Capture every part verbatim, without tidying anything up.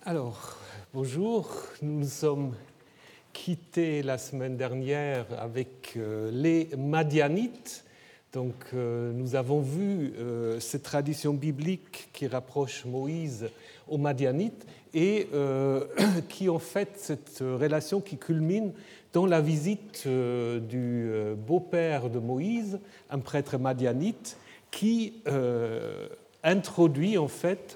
Alors, bonjour, nous nous sommes quittés la semaine dernière avec euh, les Madianites. Donc, euh, nous avons vu euh, cette tradition biblique qui rapproche Moïse aux Madianites et euh, qui, en fait, cette relation qui culmine dans la visite euh, du euh, beau-père de Moïse, un prêtre madianite, qui euh, introduit, en fait,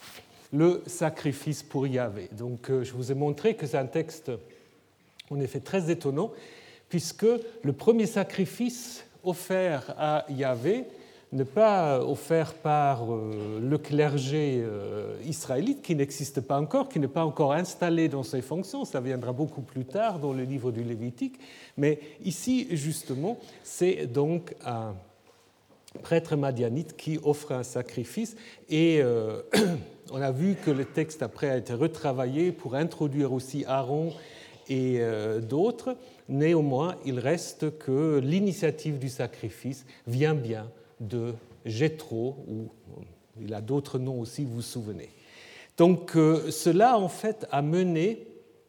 le sacrifice pour Yahvé. Donc, euh, je vous ai montré que c'est un texte, en effet, très étonnant, puisque le premier sacrifice offert à Yahvé n'est pas offert par euh, le clergé euh, israélite, qui n'existe pas encore, qui n'est pas encore installé dans ses fonctions, ça viendra beaucoup plus tard dans le livre du Lévitique, mais ici, justement, c'est donc un prêtre madianite qui offre un sacrifice, et euh, on a vu que le texte après a été retravaillé pour introduire aussi Aaron et euh, d'autres. Néanmoins, il reste que l'initiative du sacrifice vient bien de Jéthro, ou il a d'autres noms aussi, vous vous souvenez. Donc euh, cela, en fait, a mené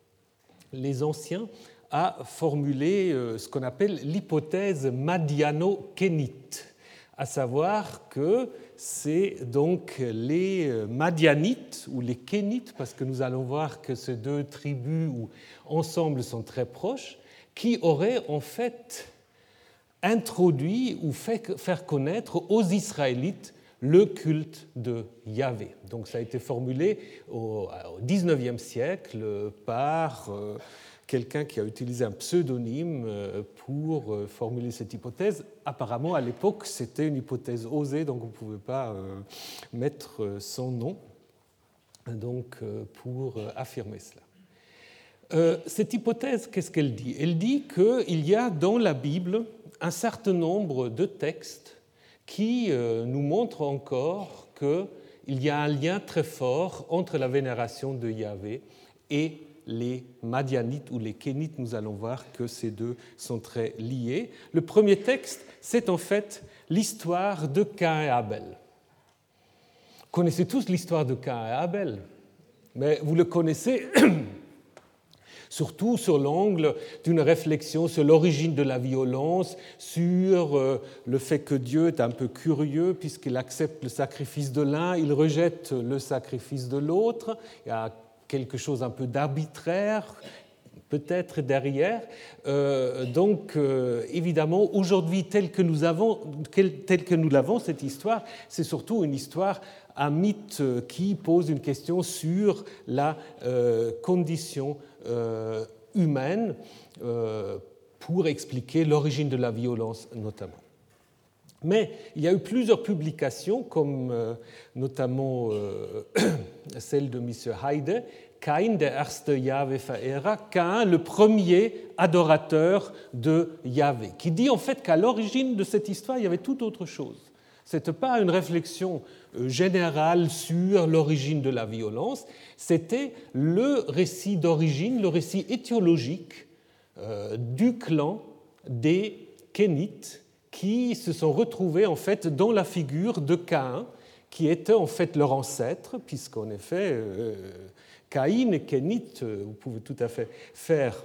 les anciens à formuler euh, ce qu'on appelle l'hypothèse madiano-kénite, à savoir que c'est donc les Madianites ou les Kénites, parce que nous allons voir que ces deux tribus ou ensemble sont très proches, qui auraient en fait introduit ou fait faire connaître aux Israélites le culte de Yahvé. Donc ça a été formulé au dix-neuvième siècle par euh, quelqu'un qui a utilisé un pseudonyme pour formuler cette hypothèse. Apparemment, à l'époque, c'était une hypothèse osée, donc on ne pouvait pas mettre son nom donc, pour affirmer cela. Cette hypothèse, qu'est-ce qu'elle dit ? Elle dit qu'il y a dans la Bible un certain nombre de textes qui nous montrent encore qu'il y a un lien très fort entre la vénération de Yahvé et les Madianites ou les Kénites. Nous allons voir que ces deux sont très liés. Le premier texte, c'est en fait l'histoire de Caïn et Abel. Vous connaissez tous l'histoire de Caïn et Abel, mais vous le connaissez surtout sur l'angle d'une réflexion sur l'origine de la violence, sur le fait que Dieu est un peu curieux puisqu'il accepte le sacrifice de l'un, il rejette le sacrifice de l'autre. Il y a quelque chose un peu d'arbitraire, peut-être derrière. Euh, donc, euh, évidemment, aujourd'hui, tel que nous avons, tel que nous l'avons, cette histoire, c'est surtout une histoire, un mythe qui pose une question sur la euh, condition euh, humaine euh, pour expliquer l'origine de la violence, notamment. Mais il y a eu plusieurs publications, comme euh, notamment euh, celle de M. Heide, Caïn, der erste Yahvé-Verehrer, Caïn, le premier adorateur de Yahvé, qui dit en fait qu'à l'origine de cette histoire, il y avait tout autre chose. Ce n'était pas une réflexion générale sur l'origine de la violence, c'était le récit d'origine, le récit étiologique euh, du clan des Kénites, qui se sont retrouvés en fait dans la figure de Caïn, qui était en fait leur ancêtre, puisqu'en effet, euh, Caïn et Kénite, vous pouvez tout à fait faire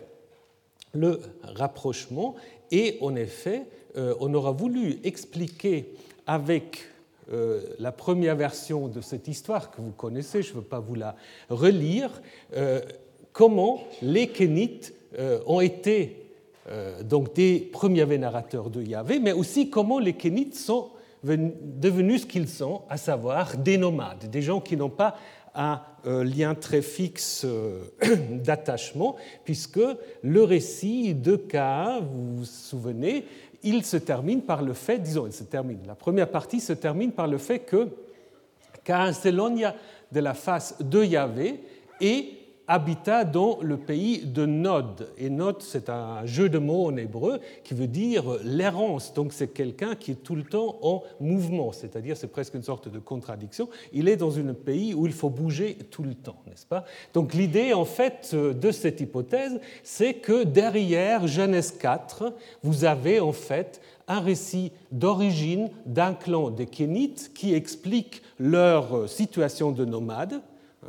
le rapprochement, et en effet, euh, on aura voulu expliquer avec euh, la première version de cette histoire que vous connaissez, je ne veux pas vous la relire, euh, comment les Kénites euh, ont été Euh, donc des premiers vénérateurs de Yahvé, mais aussi comment les Kénites sont devenus ce qu'ils sont, à savoir des nomades, des gens qui n'ont pas un euh, lien très fixe euh, d'attachement, puisque le récit de Caïn, vous vous souvenez, il se termine par le fait, disons, il se termine, la première partie se termine par le fait que Caïn s'éloigna de la face de Yahvé et habita dans le pays de Nod. Et Nod, c'est un jeu de mots en hébreu qui veut dire l'errance. Donc c'est quelqu'un qui est tout le temps en mouvement, c'est-à-dire c'est presque une sorte de contradiction. Il est dans un pays où il faut bouger tout le temps, n'est-ce pas ? Donc l'idée, en fait, de cette hypothèse, c'est que derrière Genèse quatre, vous avez en fait un récit d'origine d'un clan des Kénites qui explique leur situation de nomades, hein,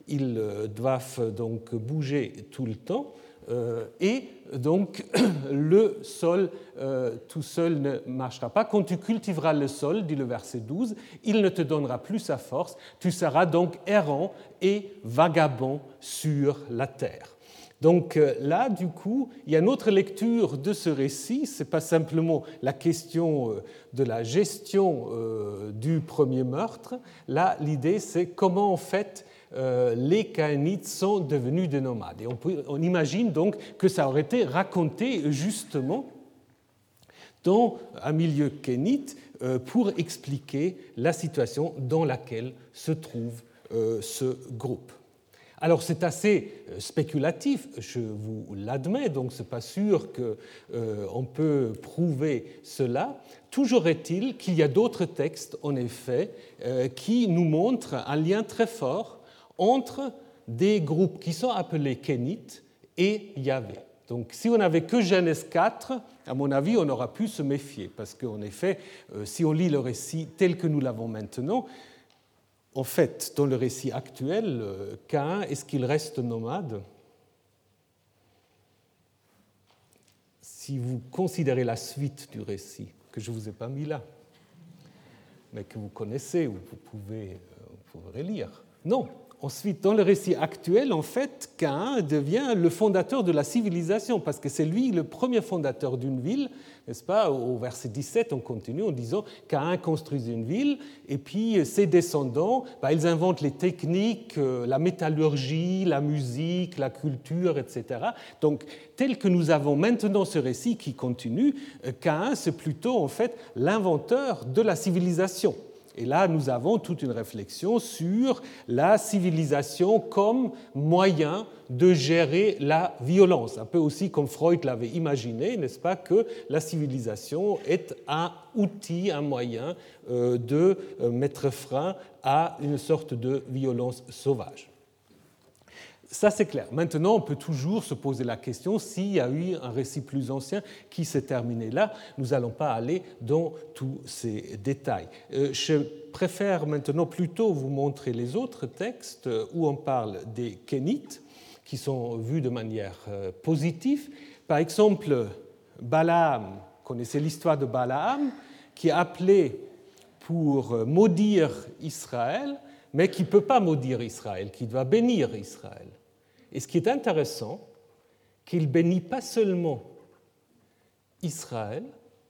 ils doivent donc bouger tout le temps. Euh, et donc le sol euh, tout seul ne marchera pas. Quand tu cultiveras le sol, dit le verset douze, il ne te donnera plus sa force. Tu seras donc errant et vagabond sur la terre. Donc là, du coup, il y a une autre lecture de ce récit. Ce n'est pas simplement la question de la gestion du premier meurtre. Là, l'idée, c'est comment, en fait, les Caïnites sont devenus des nomades. Et on, peut, on imagine donc que ça aurait été raconté justement dans un milieu kénite pour expliquer la situation dans laquelle se trouve ce groupe. Alors c'est assez spéculatif, je vous l'admets, donc ce n'est pas sûr qu'on euh, peut prouver cela. Toujours est-il qu'il y a d'autres textes, en effet, euh, qui nous montrent un lien très fort entre des groupes qui sont appelés Kénites et Yahvé. Donc si on n'avait que Genèse quatre, à mon avis, on aura pu se méfier, parce qu'en effet, euh, si on lit le récit tel que nous l'avons maintenant, en fait, dans le récit actuel, Caïn, est-ce qu'il reste nomade? Si vous considérez la suite du récit, que je ne vous ai pas mis là, mais que vous connaissez, ou vous pouvez, vous pouvez lire. Non. Ensuite, dans le récit actuel, en fait, Caïn devient le fondateur de la civilisation, parce que c'est lui le premier fondateur d'une ville, n'est-ce pas? Au verset dix-sept, on continue en disant Caïn construit une ville, et puis ses descendants, bah, ils inventent les techniques, la métallurgie, la musique, la culture, et cetera. Donc, tel que nous avons maintenant ce récit qui continue, Caïn, c'est plutôt en fait l'inventeur de la civilisation. Et là, nous avons toute une réflexion sur la civilisation comme moyen de gérer la violence. Un peu aussi comme Freud l'avait imaginé, n'est-ce pas, que la civilisation est un outil, un moyen de mettre frein à une sorte de violence sauvage. Ça, c'est clair. Maintenant, on peut toujours se poser la question s'il y a eu un récit plus ancien qui s'est terminé là. Nous n'allons pas aller dans tous ces détails. Je préfère maintenant plutôt vous montrer les autres textes où on parle des Kénites, qui sont vus de manière positive. Par exemple, Balaam, vous connaissez l'histoire de Balaam, qui est appelé pour maudire Israël, mais qui ne peut pas maudire Israël, qui doit bénir Israël. Et ce qui est intéressant, qu'il bénit pas seulement Israël,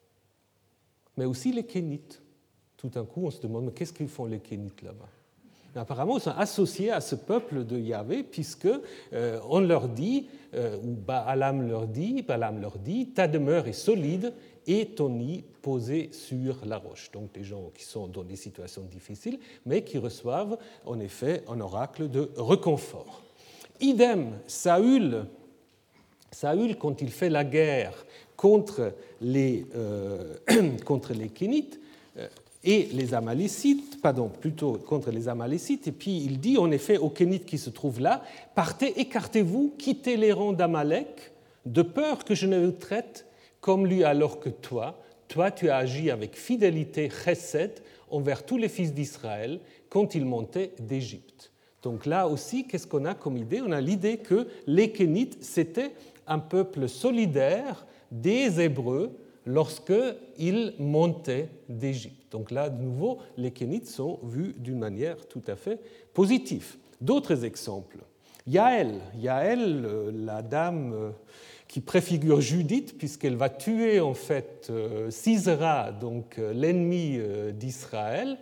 mais aussi les Kénites. Tout d'un coup, on se demande, mais qu'est-ce qu'ils font les Kénites là-bas? Mais apparemment, ils sont associés à ce peuple de Yahvé, puisqu'on euh, leur dit, euh, ou Balaam leur dit, Balaam leur dit, ta demeure est solide et ton nid posé sur la roche. Donc des gens qui sont dans des situations difficiles, mais qui reçoivent en effet un oracle de réconfort. Idem, Saül, Saül, quand il fait la guerre contre les, euh, contre les Kénites euh, et les Amalécites, pardon, plutôt contre les Amalécites, et puis il dit en effet aux Kénites qui se trouvent là, partez, écartez-vous, quittez les rangs d'Amalek, de peur que je ne vous traite comme lui alors que toi, toi tu as agi avec fidélité chesed envers tous les fils d'Israël quand ils montaient d'Égypte. Donc là aussi, qu'est-ce qu'on a comme idée? On a l'idée que les Kénites, c'était un peuple solidaire des Hébreux lorsqu'ils montaient d'Égypte. Donc là, de nouveau, les Kénites sont vus d'une manière tout à fait positive. D'autres exemples. Yaël, Yaël, la dame qui préfigure Judith, puisqu'elle va tuer en fait Sisera, donc l'ennemi d'Israël,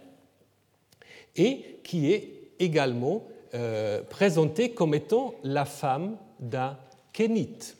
et qui est également euh, présentée comme étant la femme d'un Kénite.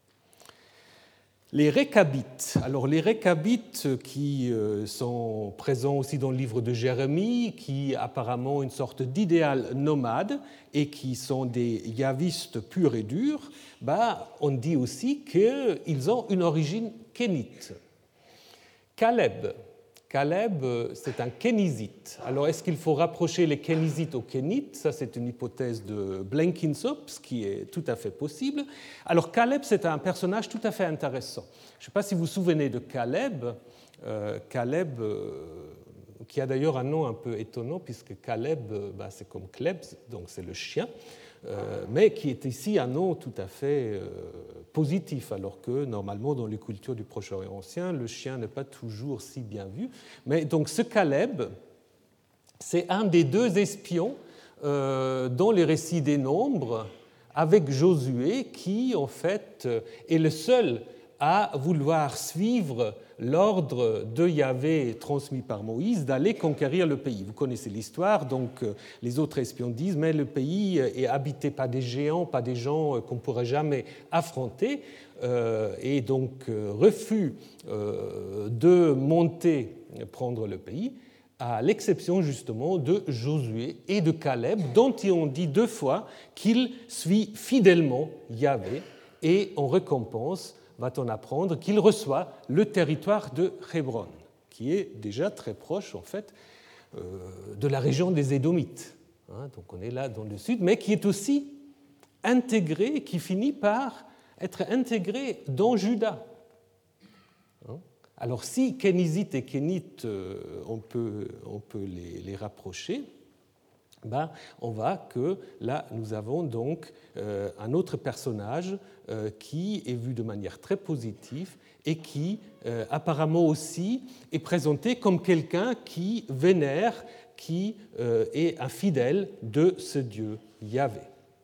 Les Récabites. Alors les Récabites qui euh, sont présents aussi dans le livre de Jérémie, qui apparemment ont une sorte d'idéal nomade et qui sont des yavistes purs et durs, bah, on dit aussi qu'ils ont une origine kénite. Caleb. Caleb, c'est un kénizite. Alors, est-ce qu'il faut rapprocher les kénizites aux kénites? Ça, c'est une hypothèse de Blenkinsop, ce qui est tout à fait possible. Alors, Caleb, c'est un personnage tout à fait intéressant. Je ne sais pas si vous vous souvenez de Caleb. Euh, Caleb, euh, qui a d'ailleurs un nom un peu étonnant, puisque Caleb, bah, c'est comme Kleb, donc c'est le chien, euh, mais qui est ici un nom tout à fait euh, positif, alors que normalement dans les cultures du Proche-Orient ancien, le chien n'est pas toujours si bien vu. Mais donc ce Caleb, c'est un des deux espions euh, dans les récits des Nombres, avec Josué, qui en fait est le seul à vouloir suivre l'ordre de Yahvé transmis par Moïse d'aller conquérir le pays. Vous connaissez l'histoire, donc les autres espions disent mais le pays est habité par des géants, pas des gens qu'on ne pourrait jamais affronter, euh, et donc refus euh, de monter prendre le pays, à l'exception justement de Josué et de Caleb, dont ils ont dit deux fois qu'il suit fidèlement Yahvé, et en récompense va-t-on apprendre qu'il reçoit le territoire de Hébron, qui est déjà très proche en fait euh, de la région des Édomites. Hein, donc on est là dans le sud, mais qui est aussi intégré, qui finit par être intégré dans Juda. Hein, alors si Kénizites et Kénites, euh, on peut, on peut les, les rapprocher, ben, on voit que là, nous avons donc euh, un autre personnage euh, qui est vu de manière très positive et qui, euh, apparemment aussi, est présenté comme quelqu'un qui vénère, qui euh, est un fidèle de ce Dieu Yahvé.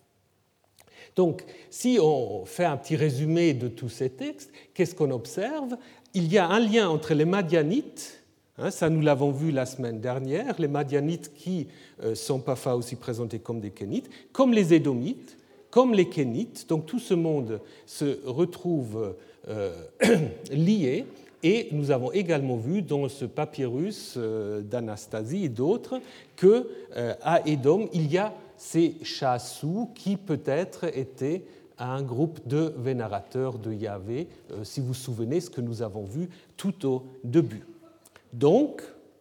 Donc, si on fait un petit résumé de tous ces textes, qu'est-ce qu'on observe? Il y a un lien entre les Madianites. Hein, ça, nous l'avons vu la semaine dernière, les Madianites qui euh, sont parfois aussi présentés comme des Kénites, comme les Édomites, comme les Kénites. Donc tout ce monde se retrouve euh, lié. Et nous avons également vu dans ce papyrus euh, d'Anastasie et d'autres qu'à euh, Édom, il y a ces Chassous qui peut-être étaient un groupe de vénérateurs de Yahvé, euh, si vous vous souvenez ce que nous avons vu tout au début. Donc,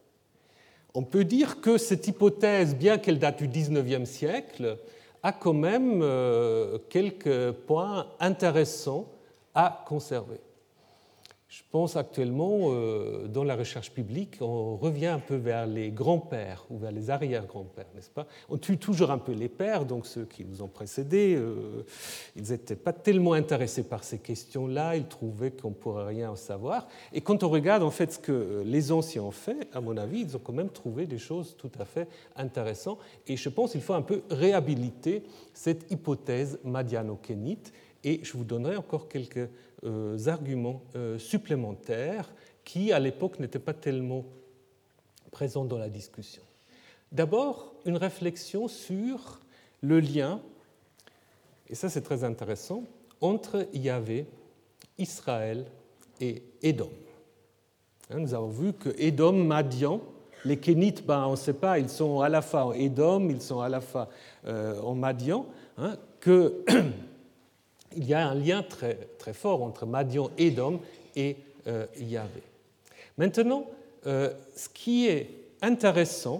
on peut dire que cette hypothèse, bien qu'elle date du dix-neuvième siècle, a quand même quelques points intéressants à conserver. Je pense actuellement, dans la recherche publique, on revient un peu vers les grands-pères ou vers les arrière-grands-pères, n'est-ce pas? On tue toujours un peu les pères, donc ceux qui nous ont précédés, euh, ils n'étaient pas tellement intéressés par ces questions-là, ils trouvaient qu'on ne pourrait rien en savoir. Et quand on regarde en fait ce que les anciens ont fait, à mon avis, ils ont quand même trouvé des choses tout à fait intéressantes. Et je pense qu'il faut un peu réhabiliter cette hypothèse madiano-kénite. Et je vous donnerai encore quelques euh, arguments euh, supplémentaires qui, à l'époque, n'étaient pas tellement présents dans la discussion. D'abord, une réflexion sur le lien, et ça c'est très intéressant, entre Yahvé, Israël et Édom. Hein, nous avons vu que Édom, Madian, les Kénites, ben, on ne sait pas, ils sont à la fois en Édom, ils sont à la fois euh, en Madian, hein, que il y a un lien très, très fort entre Madian, Édom et euh, Yahvé. Maintenant, euh, ce qui est intéressant,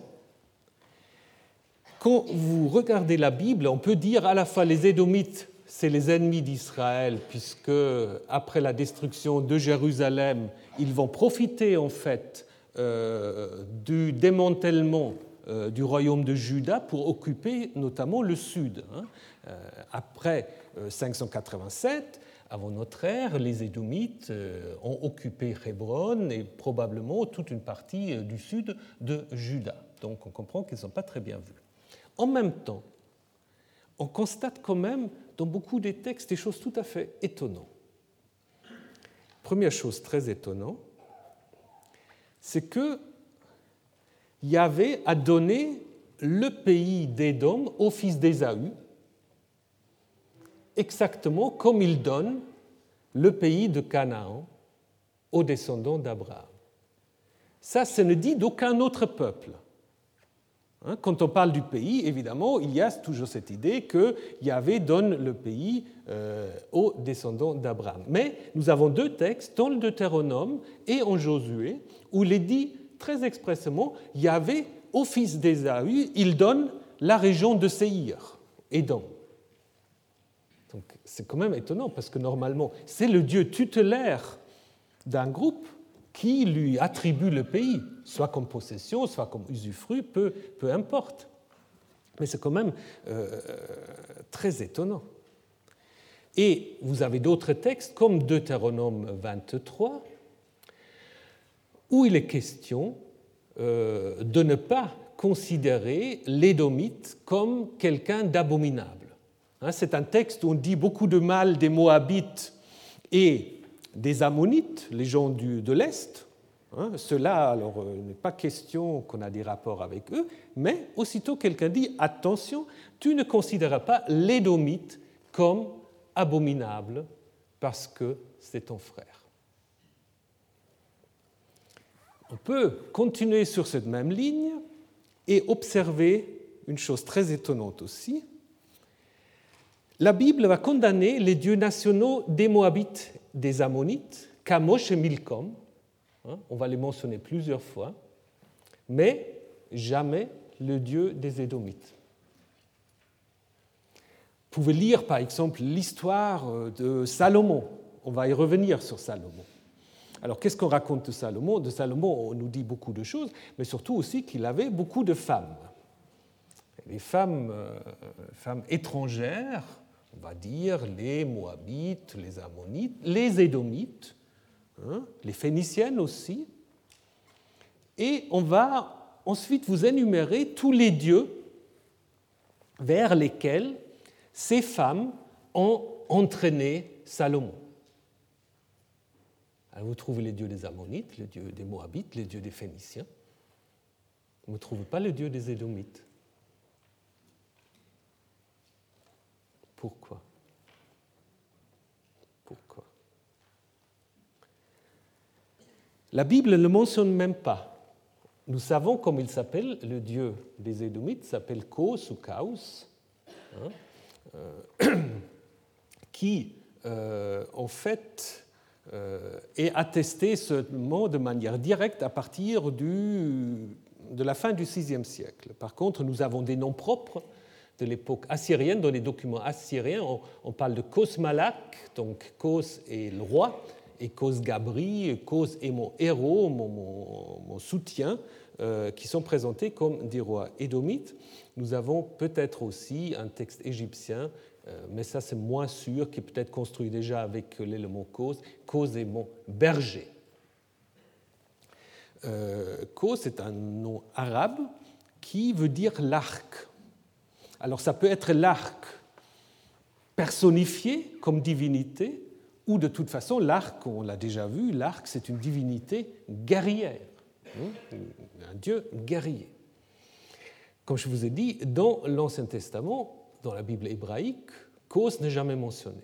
quand vous regardez la Bible, on peut dire à la fois les Édomites, c'est les ennemis d'Israël, puisque après la destruction de Jérusalem, ils vont profiter en fait euh, du démantèlement euh, du royaume de Juda pour occuper notamment le sud. Hein. Euh, après cinq cent quatre-vingt-sept, avant notre ère, les Édomites ont occupé Hébron et probablement toute une partie du sud de Juda. Donc on comprend qu'ils ne sont pas très bien vus. En même temps, on constate quand même dans beaucoup des textes des choses tout à fait étonnantes. Première chose très étonnante, c'est que Yahvé a donné le pays d'Édom au fils d'Ésaü, exactement comme il donne le pays de Canaan aux descendants d'Abraham. Ça, ça ne dit d'aucun autre peuple. Quand on parle du pays, évidemment, il y a toujours cette idée que Yahvé donne le pays euh, aux descendants d'Abraham. Mais nous avons deux textes, dans le Deutéronome et en Josué, où il est dit très expressément, Yahvé, au fils d'Ésaü, il donne la région de Séhir, Édom. Donc c'est quand même étonnant, parce que normalement, c'est le Dieu tutélaire d'un groupe qui lui attribue le pays, soit comme possession, soit comme usufruit, peu, peu importe. Mais c'est quand même euh, très étonnant. Et vous avez d'autres textes, comme Deutéronome vingt-trois, où il est question euh, de ne pas considérer l'Édomite comme quelqu'un d'abominable. Hein, c'est un texte où on dit beaucoup de mal des Moabites et des Ammonites, les gens du, de l'Est. Hein, ceux-là, alors, euh, il n'est pas question qu'on a des rapports avec eux, mais aussitôt quelqu'un dit « Attention, tu ne considéreras pas l'Édomite comme abominable parce que c'est ton frère. » On peut continuer sur cette même ligne et observer une chose très étonnante aussi. La Bible va condamner les dieux nationaux des Moabites, des Ammonites, Kamosh et Milcom. On va les mentionner plusieurs fois, mais jamais le dieu des Édomites. Vous pouvez lire par exemple l'histoire de Salomon. On va y revenir sur Salomon. Alors, qu'est-ce qu'on raconte de Salomon? De Salomon, on nous dit beaucoup de choses, mais surtout aussi qu'il avait beaucoup de femmes. Les femmes, euh, femmes étrangères, on va dire les Moabites, les Ammonites, les Édomites, hein, les Phéniciennes aussi. Et on va ensuite vous énumérer tous les dieux vers lesquels ces femmes ont entraîné Salomon. Alors vous trouvez les dieux des Ammonites, les dieux des Moabites, les dieux des Phéniciens. Vous ne trouvez pas le dieu des Édomites. Pourquoi? Pourquoi? La Bible ne le mentionne même pas. Nous savons comment il s'appelle, le dieu des Édomites s'appelle Kos ou Kaus, hein, euh, qui, euh, en fait, Euh, et attester seulement de manière directe à partir du, de la fin du sixième siècle. Par contre, nous avons des noms propres de l'époque assyrienne. Dans les documents assyriens, on, on parle de Kos Malak, donc Kos est le roi, et Kos Gabri, Kos est mon héros, mon, mon, mon soutien, euh, qui sont présentés comme des rois édomites. Nous avons peut-être aussi un texte égyptien, mais ça c'est moins sûr, qui est peut-être construit déjà avec l'élément cause. Cause est mon berger. Euh, cause est un nom arabe qui veut dire l'arc. Alors ça peut être l'arc personnifié comme divinité, ou de toute façon l'arc, on l'a déjà vu, l'arc c'est une divinité guerrière, hein, un dieu guerrier. Comme je vous ai dit, dans l'Ancien Testament, dans la Bible hébraïque, Kos n'est jamais mentionné.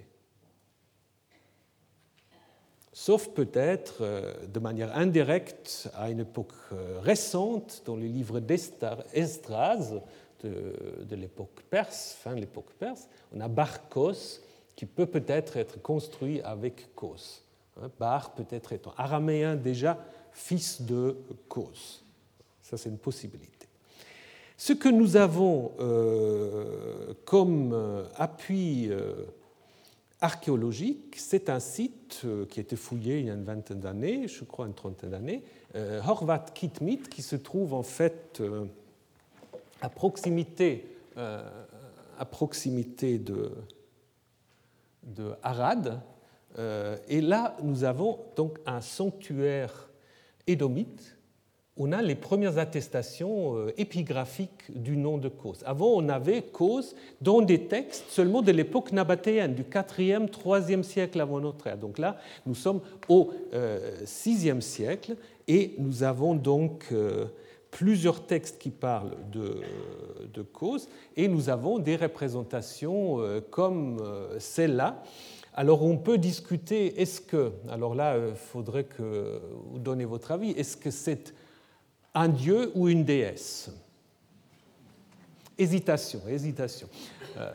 Sauf peut-être de manière indirecte à une époque récente, dans les livres d'Esdras de, de l'époque perse, fin de l'époque perse, on a Bar Kos qui peut peut-être être construit avec Kos. Bar peut-être étant araméen déjà, fils de Kos. Ça c'est une possibilité. Ce que nous avons euh, comme euh, appui euh, archéologique, c'est un site euh, qui a été fouillé il y a une vingtaine d'années, je crois une trentaine d'années, euh, Horvat Kitmit, qui se trouve en fait euh, à proximité, euh, à proximité de, de Arad. Euh, et là, nous avons donc un sanctuaire édomite. On a les premières attestations épigraphiques du nom de Kos. Avant, on avait Kos dans des textes seulement de l'époque nabatéenne, du quatrième, troisième siècle avant notre ère. Donc là, nous sommes au euh, sixième siècle et nous avons donc euh, plusieurs textes qui parlent de, de Kos et nous avons des représentations euh, comme euh, celle-là. Alors on peut discuter, est-ce que, alors là, il faudrait que vous donniez votre avis, est-ce que c'est un dieu ou une déesse? Hésitation, hésitation. Euh,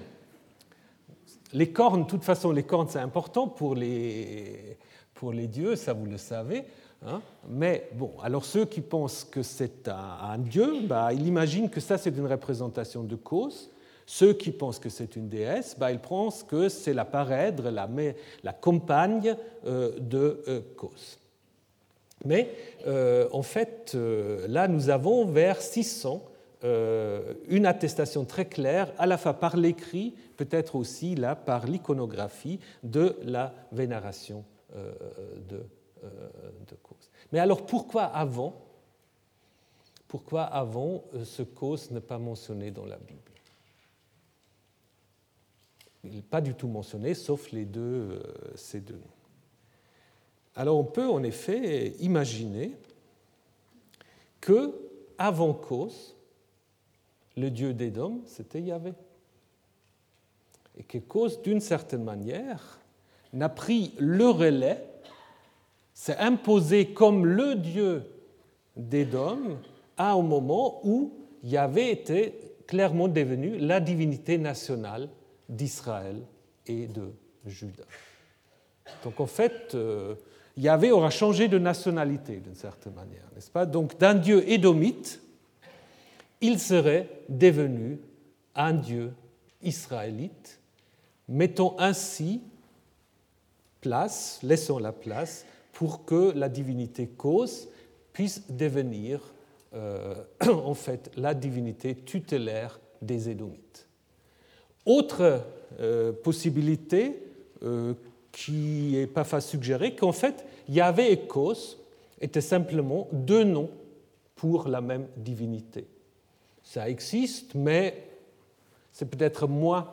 les cornes, de toute façon, les cornes, c'est important pour les, pour les dieux, ça vous le savez. Hein, mais bon, alors ceux qui pensent que c'est un, un dieu, bah, ils imaginent que ça, c'est une représentation de Kos. Ceux qui pensent que c'est une déesse, bah, ils pensent que c'est la parèdre, la, la compagne euh, de euh, Kos. Mais euh, en fait, euh, là, nous avons vers six cents euh, une attestation très claire, à la fois par l'écrit, peut-être aussi là par l'iconographie, de la vénération euh, de, euh, de Cos. Mais alors pourquoi avant Pourquoi avant ce Cos n'est pas mentionné dans la Bible? Il n'est pas du tout mentionné, sauf les deux, euh, ces deux noms. Alors on peut en effet imaginer que avant Cos, le dieu d'Édom, c'était Yahvé. Et que Cos, d'une certaine manière, n'a pris le relais, s'est imposé comme le dieu d'Édom à un moment où Yahvé était clairement devenu la divinité nationale d'Israël et de Juda. Donc en fait, euh, Yahvé aura changé de nationalité d'une certaine manière, n'est-ce pas? Donc d'un dieu édomite, il serait devenu un dieu israélite, mettant ainsi place, laissant la place pour que la divinité Cos puisse devenir euh, en fait la divinité tutélaire des Édomites. Autre euh, possibilité euh, qui n'est pas facile suggérer, qu'en fait Yahvé et Cos étaient simplement deux noms pour la même divinité. Ça existe, mais c'est peut-être moins,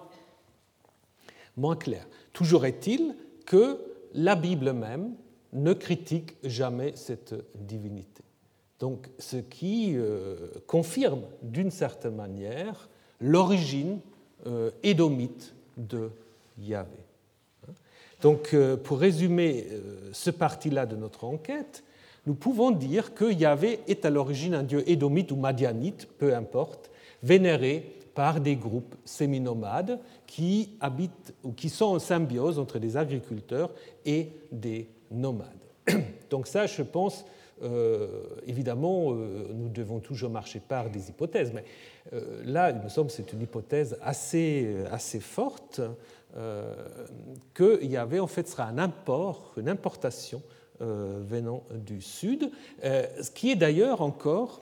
moins clair. Toujours est-il que la Bible même ne critique jamais cette divinité. Donc, ce qui euh, confirme d'une certaine manière l'origine euh, édomite de Yahvé. Donc, euh, pour résumer euh, ce parti-là de notre enquête, nous pouvons dire que Yahvé est à l'origine un dieu édomite ou madianite, peu importe, vénéré par des groupes séminomades qui habitent ou qui sont en symbiose entre des agriculteurs et des nomades. Donc ça, je pense, euh, évidemment, euh, nous devons toujours marcher par des hypothèses, mais euh, là, il me semble que c'est une hypothèse assez, assez forte, euh, que Yahvé, en fait, sera un import, une importation euh, venant du Sud, euh, ce qui est d'ailleurs encore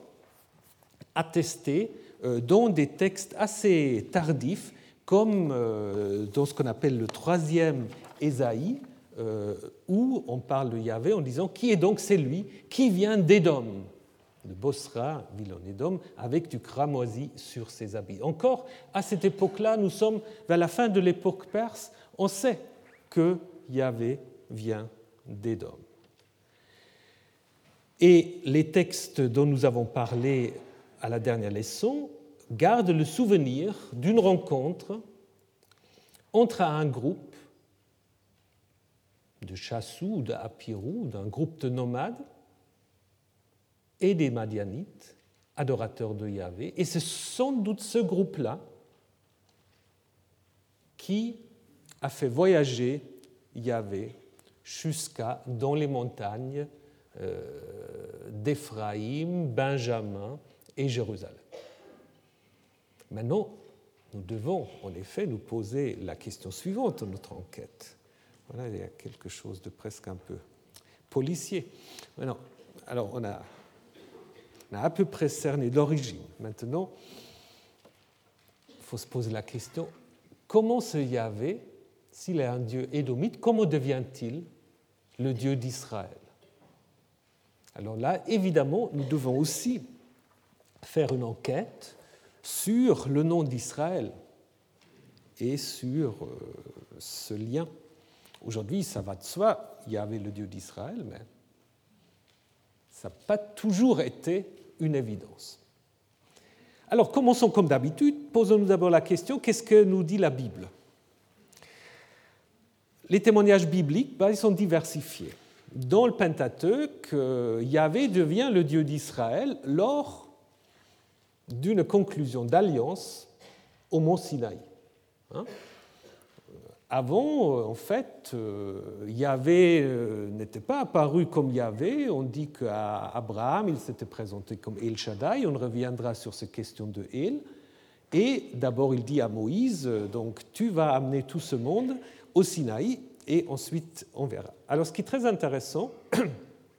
attesté euh, dans des textes assez tardifs, comme euh, dans ce qu'on appelle le troisième Ésaïe, euh, où on parle de Yahvé en disant « Qui est donc celui qui vient d'Édom ?» de Bosra, ville en Édom, avec du cramoisi sur ses habits. Encore, à cette époque-là, nous sommes vers la fin de l'époque perse, on sait que Yahvé vient d'Édom. Et les textes dont nous avons parlé à la dernière leçon gardent le souvenir d'une rencontre entre un groupe de Chassou ou d'Apirou, d'un groupe de nomades, et des Madianites, adorateurs de Yahvé. Et c'est sans doute ce groupe-là qui a fait voyager Yahvé jusqu'à dans les montagnes euh, d'Éphraïm, Benjamin et Jérusalem. Maintenant, nous devons en effet nous poser la question suivante dans notre enquête. Voilà, il y a quelque chose de presque un peu policier. Maintenant, alors, on a, on a à peu près cerné l'origine. Maintenant, il faut se poser la question, comment ce Yahvé, s'il est un dieu édomite, comment devient-il le Dieu d'Israël? Alors là, évidemment, nous devons aussi faire une enquête sur le nom d'Israël et sur euh, ce lien. Aujourd'hui, ça va de soi, il y avait le Dieu d'Israël, mais ça n'a pas toujours été une évidence. Alors, commençons comme d'habitude. Posons-nous d'abord la question, qu'est-ce que nous dit la Bible? Les témoignages bibliques, ben, ils sont diversifiés. Dans le Pentateuque, Yahvé devient le Dieu d'Israël lors d'une conclusion d'alliance au mont Sinaï. Hein? Avant, en fait, Yahvé n'était pas apparu comme Yahvé. On dit qu'à Abraham, il s'était présenté comme El Shaddai. On reviendra sur ces questions de El. Et d'abord, il dit à Moïse, donc tu vas amener tout ce monde au Sinaï, et ensuite on verra. Alors, ce qui est très intéressant,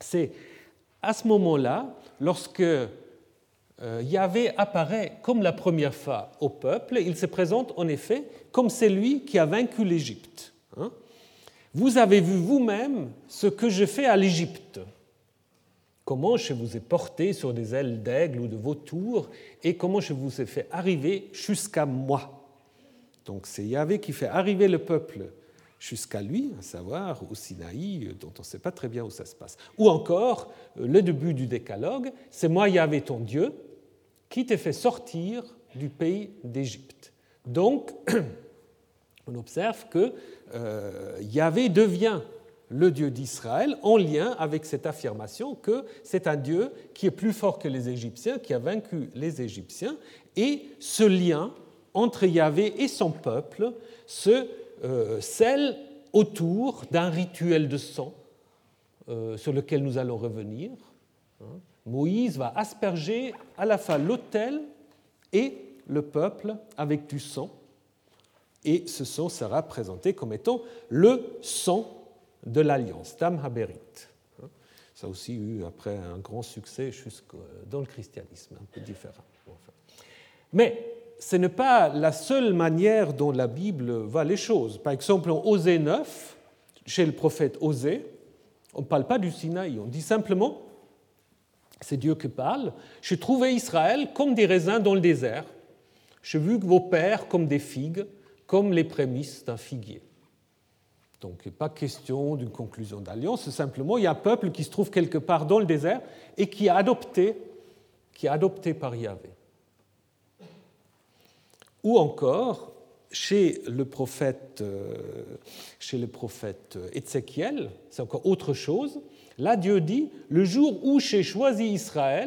C'est à ce moment-là, lorsque euh, Yahvé apparaît comme la première fois au peuple, il se présente en effet comme celui qui a vaincu l'Égypte. Hein? Vous avez vu vous-même ce que je fais à l'Égypte, comment je vous ai porté sur des ailes d'aigle ou de vautour, et comment je vous ai fait arriver jusqu'à moi. Donc c'est Yahvé qui fait arriver le peuple jusqu'à lui, à savoir au Sinaï, dont on ne sait pas très bien où ça se passe. Ou encore, le début du décalogue, c'est moi Yahvé ton Dieu, qui t'ai fait sortir du pays d'Égypte. Donc, on observe que euh, Yahvé devient le Dieu d'Israël en lien avec cette affirmation que c'est un Dieu qui est plus fort que les Égyptiens, qui a vaincu les Égyptiens, et ce lien entre Yahvé et son peuple se euh, scelle autour d'un rituel de sang euh, sur lequel nous allons revenir. Moïse va asperger à la fois l'autel et le peuple avec du sang, et ce sang sera présenté comme étant le sang de l'Alliance, Dam Haberit. Ça a aussi eu après un grand succès jusque dans le christianisme, un peu différent. Mais ce n'est pas la seule manière dont la Bible voit les choses. Par exemple, en Osée neuf, chez le prophète Osée, on ne parle pas du Sinaï, on dit simplement, c'est Dieu qui parle, « J'ai trouvé Israël comme des raisins dans le désert. J'ai vu vos pères comme des figues, comme les prémices d'un figuier. » Donc, il n'est pas question d'une conclusion d'alliance, c'est simplement, il y a un peuple qui se trouve quelque part dans le désert et qui est adopté, qui est adopté par Yahvé. Ou encore, chez le prophète, chez le prophète Ézéchiel, c'est encore autre chose. Là, Dieu dit, « Le jour où j'ai choisi Israël,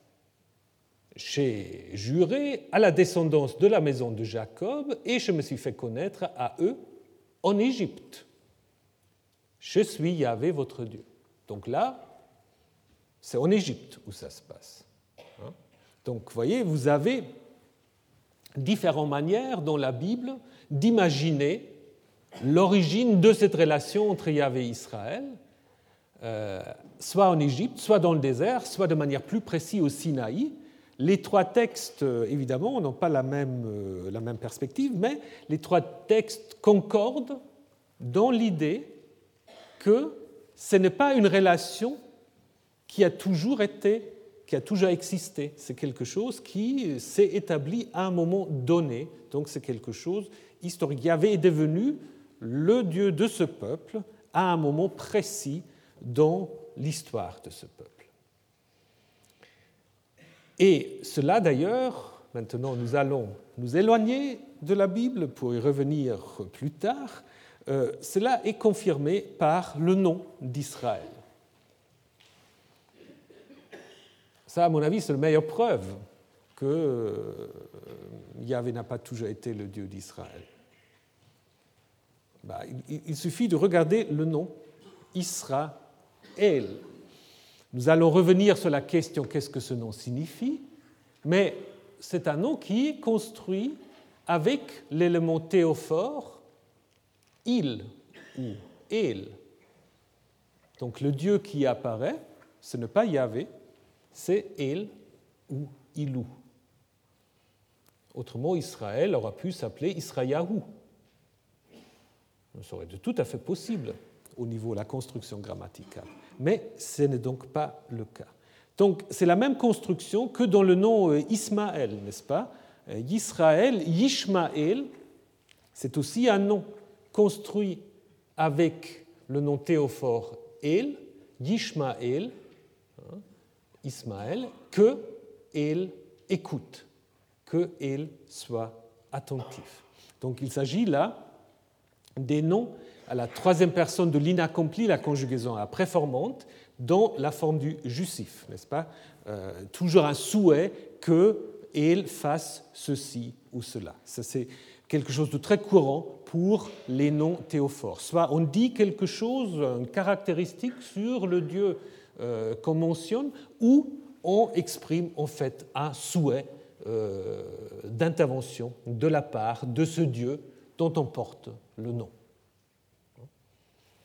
j'ai juré à la descendance de la maison de Jacob et je me suis fait connaître à eux en Égypte. Je suis Yahvé, votre Dieu. » Donc là, c'est en Égypte où ça se passe. Donc, vous voyez, vous avez différentes manières dans la Bible d'imaginer l'origine de cette relation entre Yahvé et Israël, euh, soit en Égypte, soit dans le désert, soit de manière plus précise au Sinaï. Les trois textes, évidemment, n'ont pas la même, euh, la même perspective, mais les trois textes concordent dans l'idée que ce n'est pas une relation qui a toujours été, qui a toujours existé. C'est quelque chose qui s'est établi à un moment donné. Donc c'est quelque chose historique. Yahvé est devenu le Dieu de ce peuple à un moment précis dans l'histoire de ce peuple. Et cela, d'ailleurs, maintenant nous allons nous éloigner de la Bible pour y revenir plus tard, euh, cela est confirmé par le nom d'Israël. Ça, à mon avis, c'est la meilleure preuve que euh, Yahvé n'a pas toujours été le Dieu d'Israël. Bah, il, il suffit de regarder le nom Israël. Nous allons revenir sur la question qu'est-ce que ce nom signifie, mais c'est un nom qui est construit avec l'élément théophore il ou el. Donc le Dieu qui apparaît, ce n'est pas Yahvé, c'est el ou ilou. Autrement, Israël aura pu s'appeler Israyahu. Ça aurait été tout à fait possible au niveau de la construction grammaticale. Mais ce n'est donc pas le cas. Donc c'est la même construction que dans le nom Ismaël, n'est-ce pas? Yisraël, Yishmaël, c'est aussi un nom construit avec le nom théophore El, Yishmaël, Ismaël, que El écoute, que El soit attentif. Donc il s'agit là des noms à la troisième personne de l'inaccompli, la conjugaison à préformante, dans la forme du justif, n'est-ce pas? euh, Toujours un souhait qu'elle fasse ceci ou cela. Ça, c'est quelque chose de très courant pour les noms théophores. Soit on dit quelque chose, une caractéristique sur le Dieu euh, qu'on mentionne, ou on exprime en fait un souhait euh, d'intervention de la part de ce Dieu dont on porte le nom.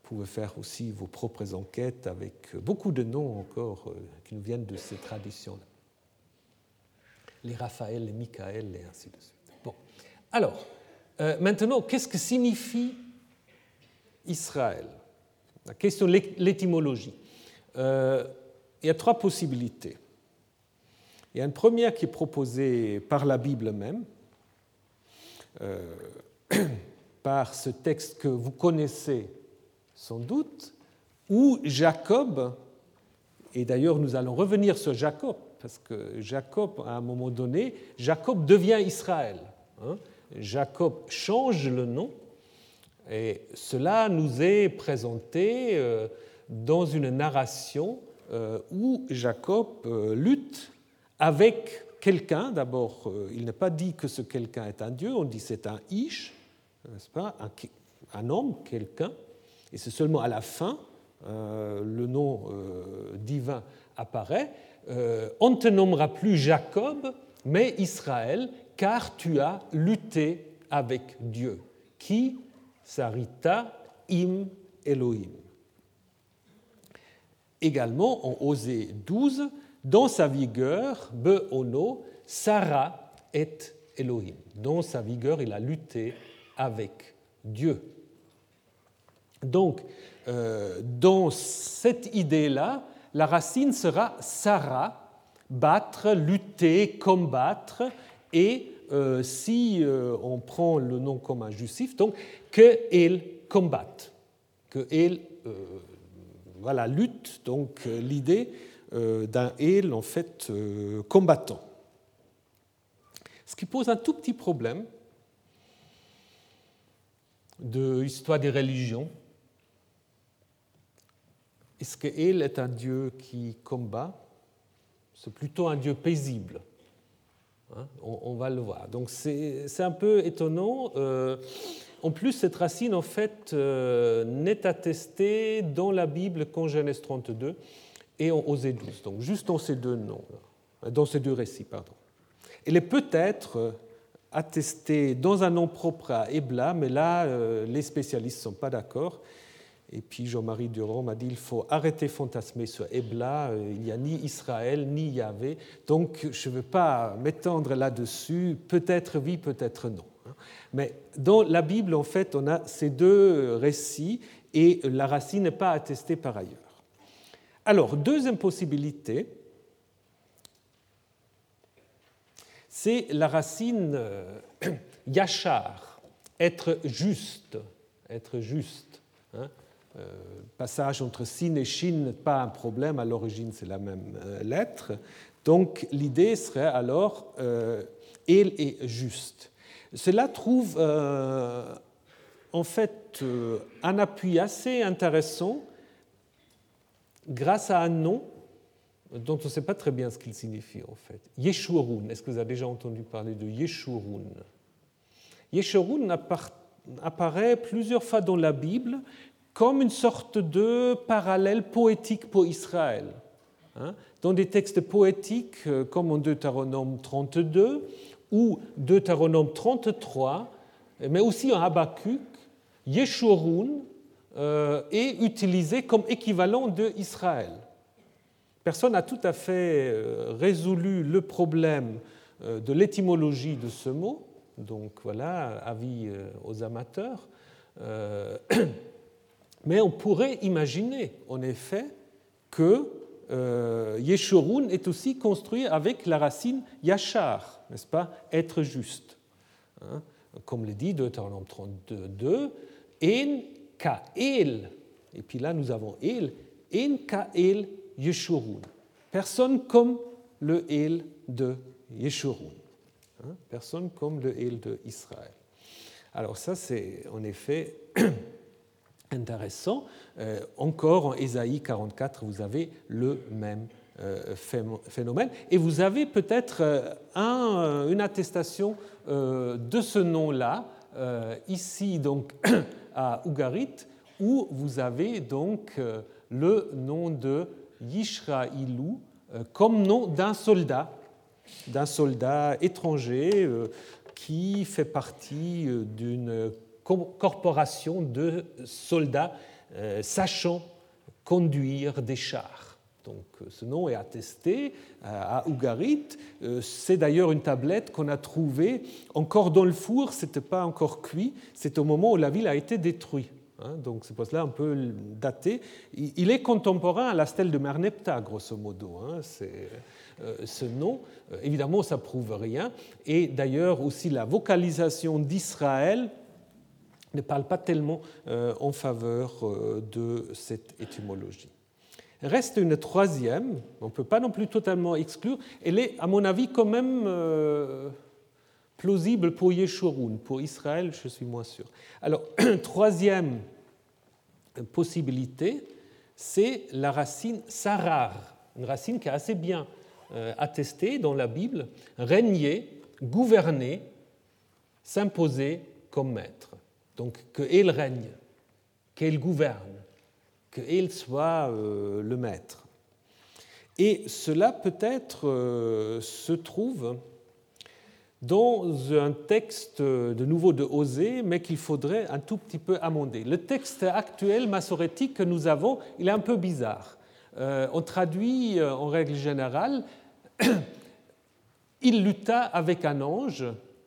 Vous pouvez faire aussi vos propres enquêtes avec beaucoup de noms encore qui nous viennent de ces traditions-là. Les Raphaël, les Michaël, et ainsi de suite. Bon. Alors, euh, maintenant, qu'est-ce que signifie Israël? La question de l'étymologie. Euh, il y a trois possibilités. Il y a une première qui est proposée par la Bible même, euh, par ce texte que vous connaissez sans doute, où Jacob, et d'ailleurs nous allons revenir sur Jacob, parce que Jacob, à un moment donné, Jacob devient Israël. Hein. Jacob change le nom, et cela nous est présenté euh, dans une narration euh, où Jacob euh, lutte avec quelqu'un. D'abord, euh, il n'est pas dit que ce quelqu'un est un dieu, on dit c'est un ish, n'est-ce pas, un, un homme, quelqu'un, et c'est seulement à la fin, euh, le nom euh, divin apparaît. Euh, on ne te nommera plus Jacob, mais Israël, car tu as lutté avec Dieu. Qui sarita im Elohim. Également, en Osée douze, dans sa vigueur, Be'ono, Sarah et Elohim. Dans sa vigueur, il a lutté avec Dieu. Donc, euh, dans cette idée-là, la racine sera Sarah, battre, lutter, combattre, et euh, si euh, on prend le nom comme un justif, donc qu'elle combatte, qu'elle euh, voilà, lutte, donc euh, l'idée euh, d'un elle en fait euh, combattant. Ce qui pose un tout petit problème de l'histoire des religions. Est-ce qu'elle est un Dieu qui combat? C'est plutôt un Dieu paisible. Hein, on, on va le voir. Donc c'est, c'est un peu étonnant. Euh, en plus, cette racine, en fait, euh, n'est attestée dans la Bible qu'en Genèse trente-deux et en Osée douze. Donc juste dans ces deux noms, dans ces deux récits, pardon. Elle est peut-être attestée dans un nom propre à Ebla, mais là, euh, les spécialistes ne sont pas d'accord. Et puis Jean-Marie Durand m'a dit qu'il faut arrêter de fantasmer sur Ebla, il n'y a ni Israël, ni Yahvé, donc je ne veux pas m'étendre là-dessus, peut-être oui, peut-être non. Mais dans la Bible, en fait, on a ces deux récits et la racine n'est pas attestée par ailleurs. Alors, deuxième possibilité, c'est la racine euh, yachar, être juste, être juste. Hein. Euh, passage entre sin et shin n'est pas un problème, à l'origine c'est la même euh, lettre. Donc l'idée serait alors euh, elle est juste. Cela trouve euh, en fait euh, un appui assez intéressant grâce à un nom dont on ne sait pas très bien ce qu'il signifie en fait. Yeshurun. Est-ce que vous avez déjà entendu parler de Yeshurun? Yeshurun apparaît plusieurs fois dans la Bible comme une sorte de parallèle poétique pour Israël. Dans des textes poétiques comme en Deutéronome trente-deux ou Deutéronome trente-trois, mais aussi en Habakkuk, Yeshurun est utilisé comme équivalent de Israël. Personne n'a tout à fait résolu le problème de l'étymologie de ce mot, donc voilà, avis aux amateurs. Mais on pourrait imaginer, en effet, que euh, Yeshurun est aussi construit avec la racine yachar, n'est-ce pas, être juste. Hein, comme le dit Deutéronome trente-deux, en ka'el, et puis là nous avons el, en ka'el Yeshurun. Personne comme le el de Yeshurun. Hein, personne comme le el de Israël. Alors ça, c'est en effet intéressant. Euh, encore en Ésaïe quarante-quatre, vous avez le même euh, phénomène. Et vous avez peut-être euh, un, une attestation euh, de ce nom-là, euh, ici donc à Ougarit, où vous avez donc euh, le nom de Yishraïlou euh, comme nom d'un soldat, d'un soldat étranger euh, qui fait partie euh, d'une corporation de soldats euh, sachant conduire des chars. Donc ce nom est attesté à Ougarit. C'est d'ailleurs une tablette qu'on a trouvée encore dans le four, ce n'était pas encore cuit, c'est au moment où la ville a été détruite. Donc c'est pour cela un peu daté. Il est contemporain à la stèle de Merneptah, grosso modo. C'est, euh, ce nom, évidemment, ça ne prouve rien. Et d'ailleurs aussi la vocalisation d'Israël ne parle pas tellement euh, en faveur euh, de cette étymologie. Reste une troisième, on ne peut pas non plus totalement exclure, elle est à mon avis quand même euh, plausible pour Yeshurun, pour Israël je suis moins sûr. Alors, troisième possibilité, c'est la racine sarar, une racine qui est assez bien euh, attestée dans la Bible, régner, gouverner, s'imposer comme maître. Donc qu'elle règne, qu'elle gouverne, qu'elle soit euh, le maître. Et cela peut-être euh, se trouve dans un texte de nouveau de Osée, mais qu'il faudrait un tout petit peu amender. Le texte actuel massorétique que nous avons, il est un peu bizarre. Euh, on traduit euh, en règle générale « Il lutta avec un ange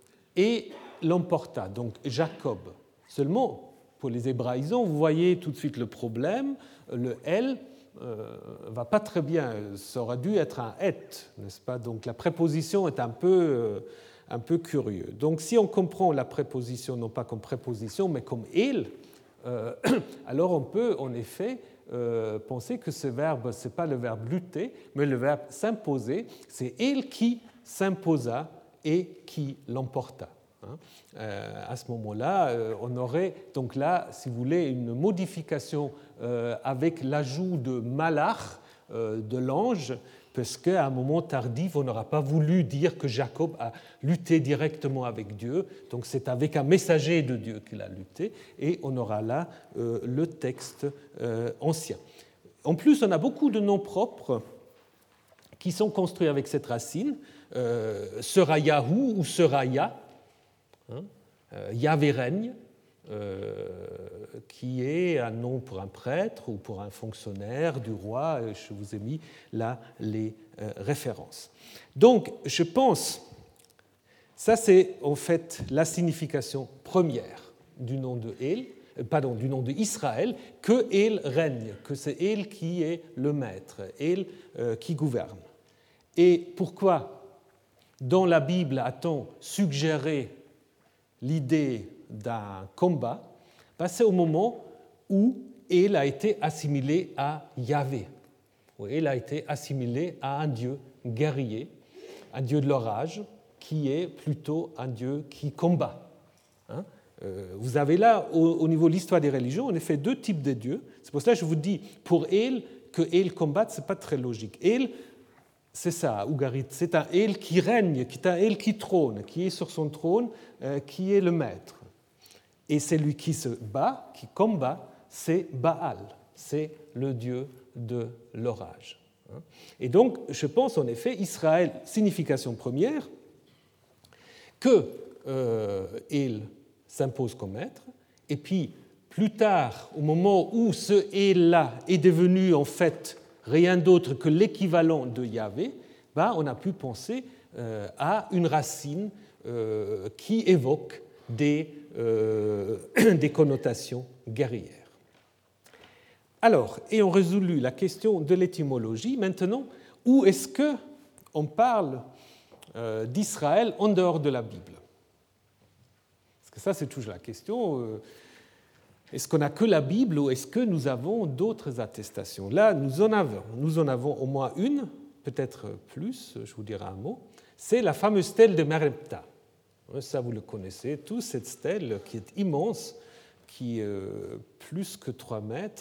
et l'emporta », donc Jacob. Seulement, pour les hébraïsants, vous voyez tout de suite le problème. Le « el » ne euh, va pas très bien. Ça aurait dû être un « et », n'est-ce pas? Donc la préposition est un peu, euh, un peu curieuse. Donc si on comprend la préposition non pas comme préposition, mais comme « il euh, », alors on peut en effet euh, penser que ce verbe, ce n'est pas le verbe « lutter », mais le verbe « s'imposer ». C'est « il » qui s'imposa et qui l'emporta. Euh, à ce moment-là, euh, on aurait donc là, si vous voulez, une modification euh, avec l'ajout de malach, euh, de l'ange, parce qu'à un moment tardif, on n'aura pas voulu dire que Jacob a lutté directement avec Dieu, donc c'est avec un messager de Dieu qu'il a lutté, et on aura là euh, le texte euh, ancien. En plus, on a beaucoup de noms propres qui sont construits avec cette racine, euh, Serayahu ou Seraya, Hein, euh, Yahvé règne, euh, qui est un nom pour un prêtre ou pour un fonctionnaire du roi. Je vous ai mis là les euh, références. Donc, je pense, ça c'est en fait la signification première du nom de El, pardon, du nom d'Israël, que El règne, que c'est El qui est le maître, El euh, qui gouverne. Et pourquoi dans la Bible a-t-on suggéré l'idée d'un combat, ben c'est au moment où il a été assimilé à Yahvé, où il a été assimilé à un dieu guerrier, un dieu de l'orage, qui est plutôt un dieu qui combat. Hein? Euh, vous avez là, au, au niveau de l'histoire des religions, en effet deux types de dieux. C'est pour cela que je vous dis, pour El, que El combatte, ce n'est pas très logique. El, c'est ça, Ougarit, c'est un El qui règne, c'est un El qui trône, qui est sur son trône, euh, qui est le maître. Et celui qui se bat, qui combat, c'est Baal, c'est le dieu de l'orage. Et donc, je pense en effet, Israël, signification première, que euh, il s'impose comme maître, et puis plus tard, au moment où ce El-là est devenu en fait rien d'autre que l'équivalent de Yahvé, ben, on a pu penser euh, à une racine euh, qui évoque des, euh, des connotations guerrières. Alors, ayons résolu la question de l'étymologie, maintenant, où est-ce qu'on parle euh, d'Israël en dehors de la Bible? Parce que ça, c'est toujours la question. Euh, Est-ce qu'on n'a que la Bible ou est-ce que nous avons d'autres attestations? Là, nous en avons. Nous en avons au moins une, peut-être plus, je vous dirai un mot. C'est la fameuse stèle de Merneptah. Ça, vous le connaissez tous, cette stèle qui est immense, qui est plus que trois mètres,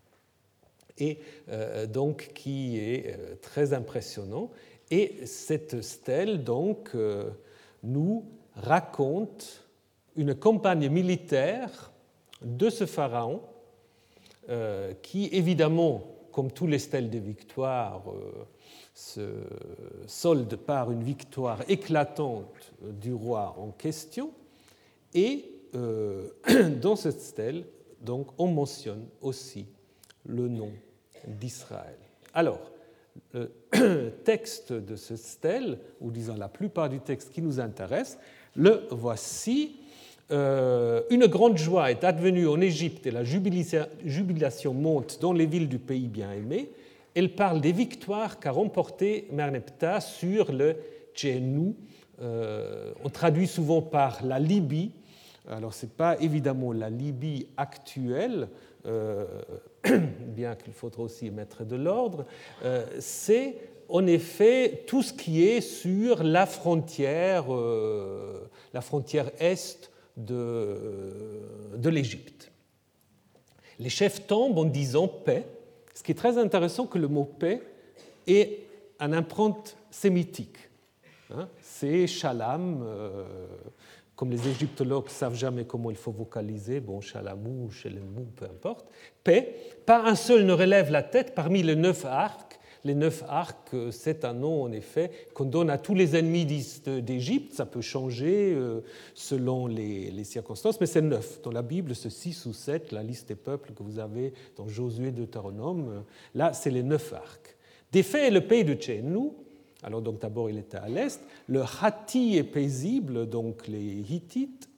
et donc qui est très impressionnant. Et cette stèle, donc, nous raconte une campagne militaire de ce pharaon, euh, qui évidemment, comme tous les stèles de victoire, euh, se solde par une victoire éclatante du roi en question. Et euh, dans cette stèle, donc on mentionne aussi le nom d'Israël. Alors, le texte de ce stèle, ou disons la plupart du texte qui nous intéresse, le voici. Euh, une grande joie est advenue en Égypte et la jubilation monte dans les villes du pays bien-aimé. Elle parle des victoires qu'a remportées Merneptah sur le Tchénou. Euh, on traduit souvent par la Libye. Alors, ce n'est pas évidemment la Libye actuelle, euh, bien qu'il faudra aussi mettre de l'ordre. Euh, c'est en effet tout ce qui est sur la frontière, euh, la frontière est de, de l'Égypte. Les chefs tombent en disant paix, ce qui est très intéressant que le mot paix ait une empreinte sémitique. Hein, c'est shalom, euh, comme les égyptologues ne savent jamais comment il faut vocaliser, bon, shalamou, shelemou, peu importe. Paix, pas un seul ne relève la tête parmi les neuf arcs. Les neuf arcs, c'est un nom en effet qu'on donne à tous les ennemis d'Égypte. Ça peut changer selon les, les circonstances, mais c'est neuf. Dans la Bible, c'est six ou sept, la liste des peuples que vous avez dans Josué, Deutéronome. Là, c'est les neuf arcs. Défait est le pays de Tchénou. Alors donc d'abord, il était à l'est. Le Hatti est paisible, donc les Hittites.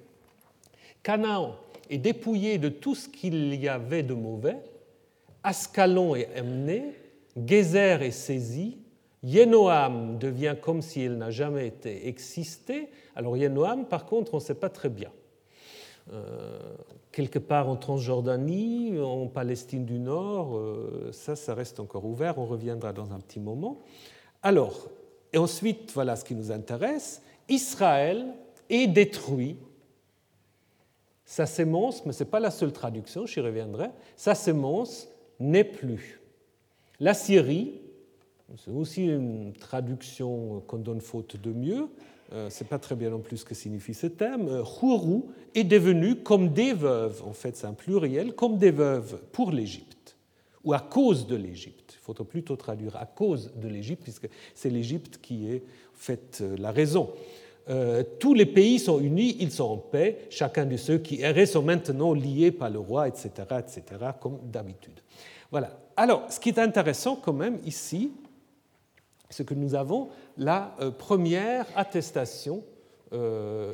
Canaan est dépouillé de tout ce qu'il y avait de mauvais. Ascalon est emmené. Gézer est saisi, Yénoam devient comme si elle n'a jamais été existé. Alors Yénoam, par contre, on ne sait pas très bien. Euh, quelque part en Transjordanie, en Palestine du Nord, euh, ça, ça reste encore ouvert, on reviendra dans un petit moment. Alors, et ensuite, voilà ce qui nous intéresse, Israël est détruit. Sa sémence, mais ce n'est pas la seule traduction, j'y reviendrai, sa sémence n'est plus. La Syrie, c'est aussi une traduction qu'on donne faute de mieux, euh, ce n'est pas très bien non plus ce que signifie ce terme. Khourou est devenu comme des veuves, en fait c'est un pluriel, comme des veuves pour l'Égypte, ou à cause de l'Égypte. Il faudrait plutôt traduire à cause de l'Égypte, puisque c'est l'Égypte qui est en fait la raison. Euh, tous les pays sont unis, ils sont en paix, chacun de ceux qui erraient sont maintenant liés par le roi, et cetera, et cetera, comme d'habitude. Voilà. Alors, ce qui est intéressant quand même ici, c'est que nous avons la première attestation euh,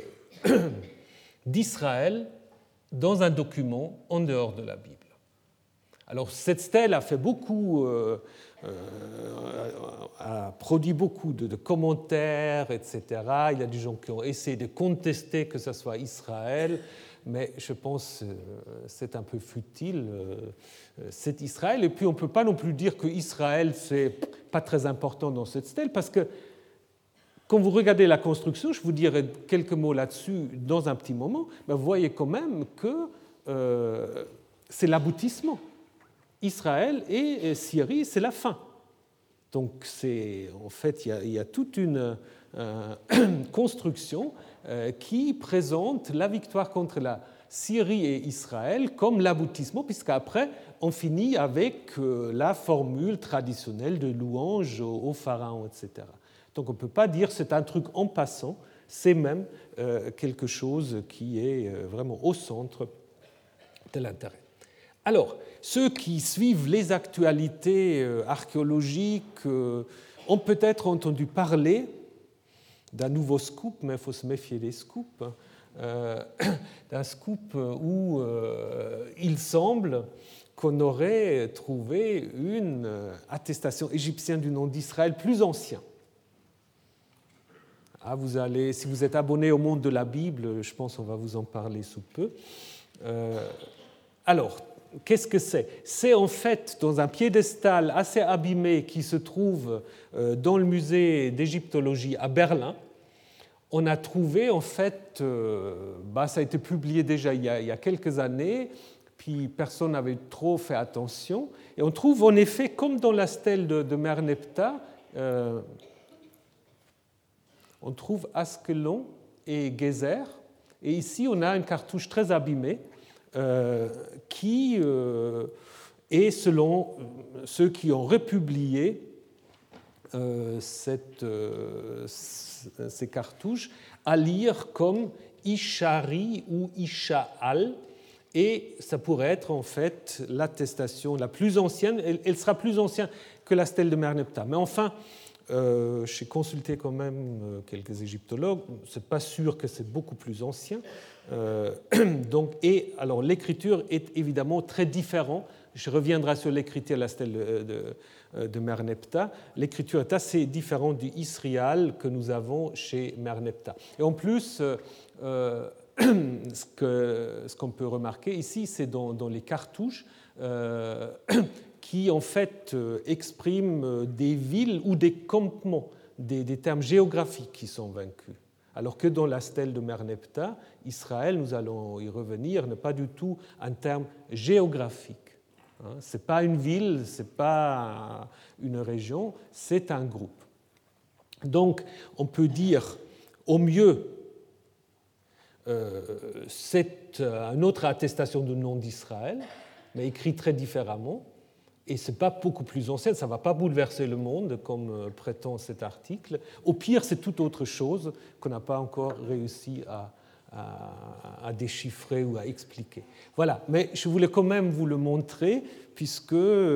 d'Israël dans un document en dehors de la Bible. Alors, cette stèle a fait beaucoup, euh, euh, a produit beaucoup de, de commentaires, et cetera. Il y a des gens qui ont essayé de contester que ce soit Israël, mais je pense que c'est un peu futile. C'est Israël, et puis on ne peut pas non plus dire que Israël, c'est pas très important dans cette stèle, parce que quand vous regardez la construction, je vous dirai quelques mots là-dessus dans un petit moment, mais vous voyez quand même que euh, c'est l'aboutissement. Israël et Syrie, c'est la fin. Donc, c'est, en fait, il y a, il y a toute une euh, construction euh, qui présente la victoire contre la Syrie et Israël comme l'aboutissement, puisqu'après, on finit avec euh, la formule traditionnelle de louange au, au pharaon, et cetera. Donc, on ne peut pas dire que c'est un truc en passant, c'est même euh, quelque chose qui est euh, vraiment au centre de l'intérêt. Alors, ceux qui suivent les actualités archéologiques ont peut-être entendu parler d'un nouveau scoop, mais il faut se méfier des scoops, euh, d'un scoop où euh, il semble qu'on aurait trouvé une attestation égyptienne du nom d'Israël plus ancien. Ah, vous allez, si vous êtes abonné au Monde de la Bible, je pense qu'on va vous en parler sous peu. Euh, alors, qu'est-ce que c'est ? C'est en fait dans un piédestal assez abîmé qui se trouve dans le musée d'égyptologie à Berlin. On a trouvé en fait, euh, bah, ça a été publié déjà il y a, il y a quelques années, puis personne n'avait trop fait attention. Et on trouve en effet, comme dans la stèle de, de Merneptah, euh, on trouve Askelon et Gézer. Et ici, on a une cartouche très abîmée, Euh, qui euh, est, selon ceux qui ont republié euh, cette, euh, ces cartouches, à lire comme Ishari ou Isha'al. et ça pourrait être en fait l'attestation la plus ancienne. Elle, elle sera plus ancienne que la stèle de Merneptah. Mais enfin, euh, j'ai consulté quand même quelques égyptologues, c'est pas sûr que c'est beaucoup plus ancien. Euh, donc, et alors l'écriture est évidemment très différente. Je reviendrai sur l'écriture de la stèle de, de, de Merneptah. L'écriture est assez différente du Israël que nous avons chez Merneptah. Et en plus, euh, ce, que, ce qu'on peut remarquer ici, c'est dans, dans les cartouches euh, qui en fait expriment des villes ou des campements, des, des termes géographiques qui sont vaincus. Alors que dans la stèle de Merneptah, Israël, nous allons y revenir, n'est pas du tout un terme géographique. Ce n'est pas une ville, ce n'est pas une région, c'est un groupe. Donc, on peut dire, au mieux, euh, c'est une autre attestation de nom d'Israël, mais écrit très différemment, et ce n'est pas beaucoup plus ancien, ça ne va pas bouleverser le monde, comme prétend cet article. Au pire, c'est toute autre chose qu'on n'a pas encore réussi à à déchiffrer ou à expliquer. Voilà, mais je voulais quand même vous le montrer, puisque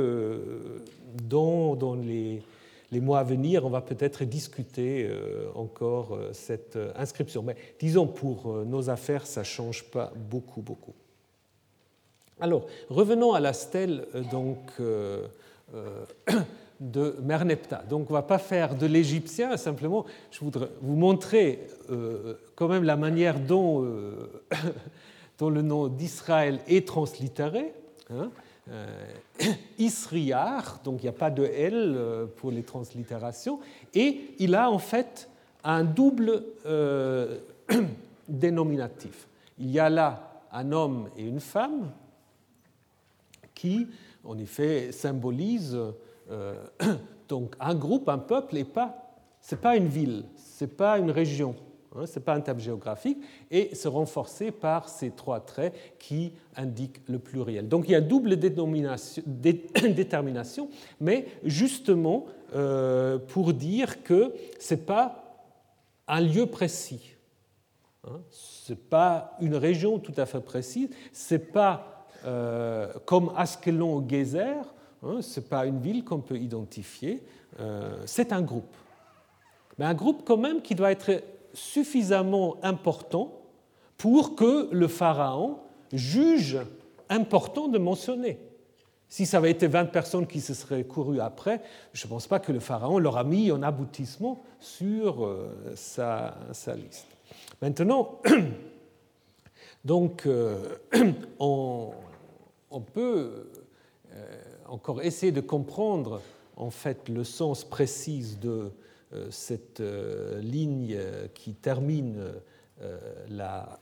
dans, dans les, les mois à venir, on va peut-être discuter encore cette inscription. Mais disons, pour nos affaires, ça ne change pas beaucoup, beaucoup. Alors, revenons à la stèle donc, euh, euh, de Merneptah. Donc on ne va pas faire de l'égyptien, simplement je voudrais vous montrer euh, quand même la manière dont, euh, dont le nom d'Israël est translittéré. Hein. Euh, Isriar, donc il n'y a pas de L pour les translittérations, et il a en fait un double euh, dénominatif. Il y a là un homme et une femme qui, en effet, symbolisent Euh, donc un groupe, un peuple, et pas, ce n'est pas une ville, ce n'est pas une région, hein, ce n'est pas un terme géographique, et c'est renforcé par ces trois traits qui indiquent le pluriel. Donc il y a double détermination, mais justement euh, pour dire que ce n'est pas un lieu précis, hein, ce n'est pas une région tout à fait précise, ce n'est pas euh, comme Askelon ou Gézer. Ce n'est pas une ville qu'on peut identifier, euh, c'est un groupe. Mais un groupe quand même qui doit être suffisamment important pour que le pharaon juge important de mentionner. Si ça avait été vingt personnes qui se seraient courues après, je ne pense pas que le pharaon leur a mis en aboutissement sur euh, sa, sa liste. Maintenant, donc, euh, on, on peut... Euh, encore essayer de comprendre en fait le sens précis de euh, cette euh, ligne qui termine euh, la,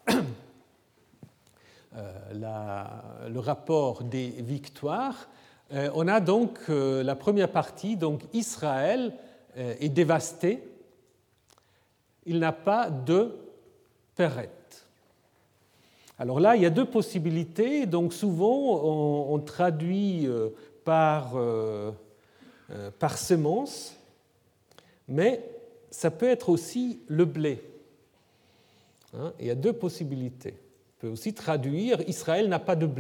euh, la, le rapport des victoires. Euh, on a donc euh, la première partie, donc Israël euh, est dévasté, il n'a pas de Péret. Alors là, il y a deux possibilités. Donc souvent, on, on traduit euh, par, euh, euh, par semence, mais ça peut être aussi le blé. Hein, il y a deux possibilités. On peut aussi traduire « Israël n'a pas de blé »,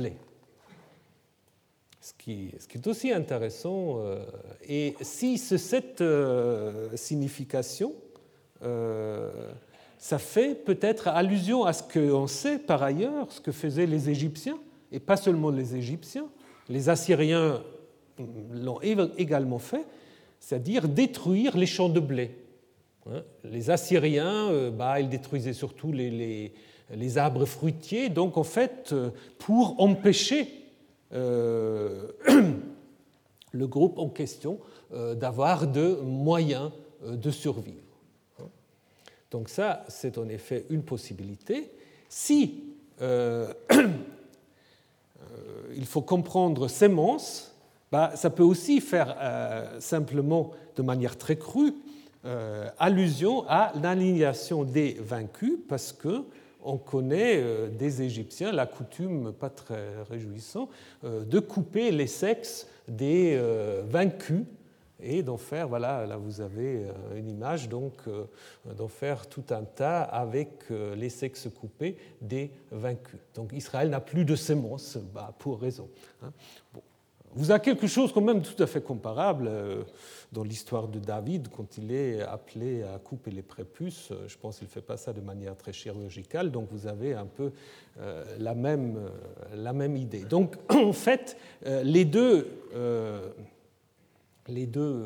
ce qui, ce qui est aussi intéressant. Euh, et si c'est cette euh, signification, euh, ça fait peut-être allusion à ce qu'on sait par ailleurs, ce que faisaient les Égyptiens, et pas seulement les Égyptiens, les Assyriens l'ont également fait, c'est-à-dire détruire les champs de blé. Les Assyriens, bah, ils détruisaient surtout les, les, les arbres fruitiers, donc en fait, pour empêcher euh, le groupe en question euh, d'avoir de moyens de survivre. Donc ça, c'est en effet une possibilité. Si euh, euh, il faut comprendre sémence, bah, ça peut aussi faire euh, simplement, de manière très crue, euh, allusion à l'alignation des vaincus, parce qu'on connaît euh, des Égyptiens la coutume, pas très réjouissante, euh, de couper les sexes des euh, vaincus et d'en faire, voilà, là vous avez une image, donc d'en faire tout un tas avec les sexes coupés des vaincus. Donc Israël n'a plus de semences, bah, pour raison. Hein. Bon. Vous avez quelque chose quand même tout à fait comparable dans l'histoire de David, quand il est appelé à couper les prépuces. Je pense qu'il ne fait pas ça de manière très chirurgicale, donc vous avez un peu la même, la même idée. Donc en fait, les deux... les deux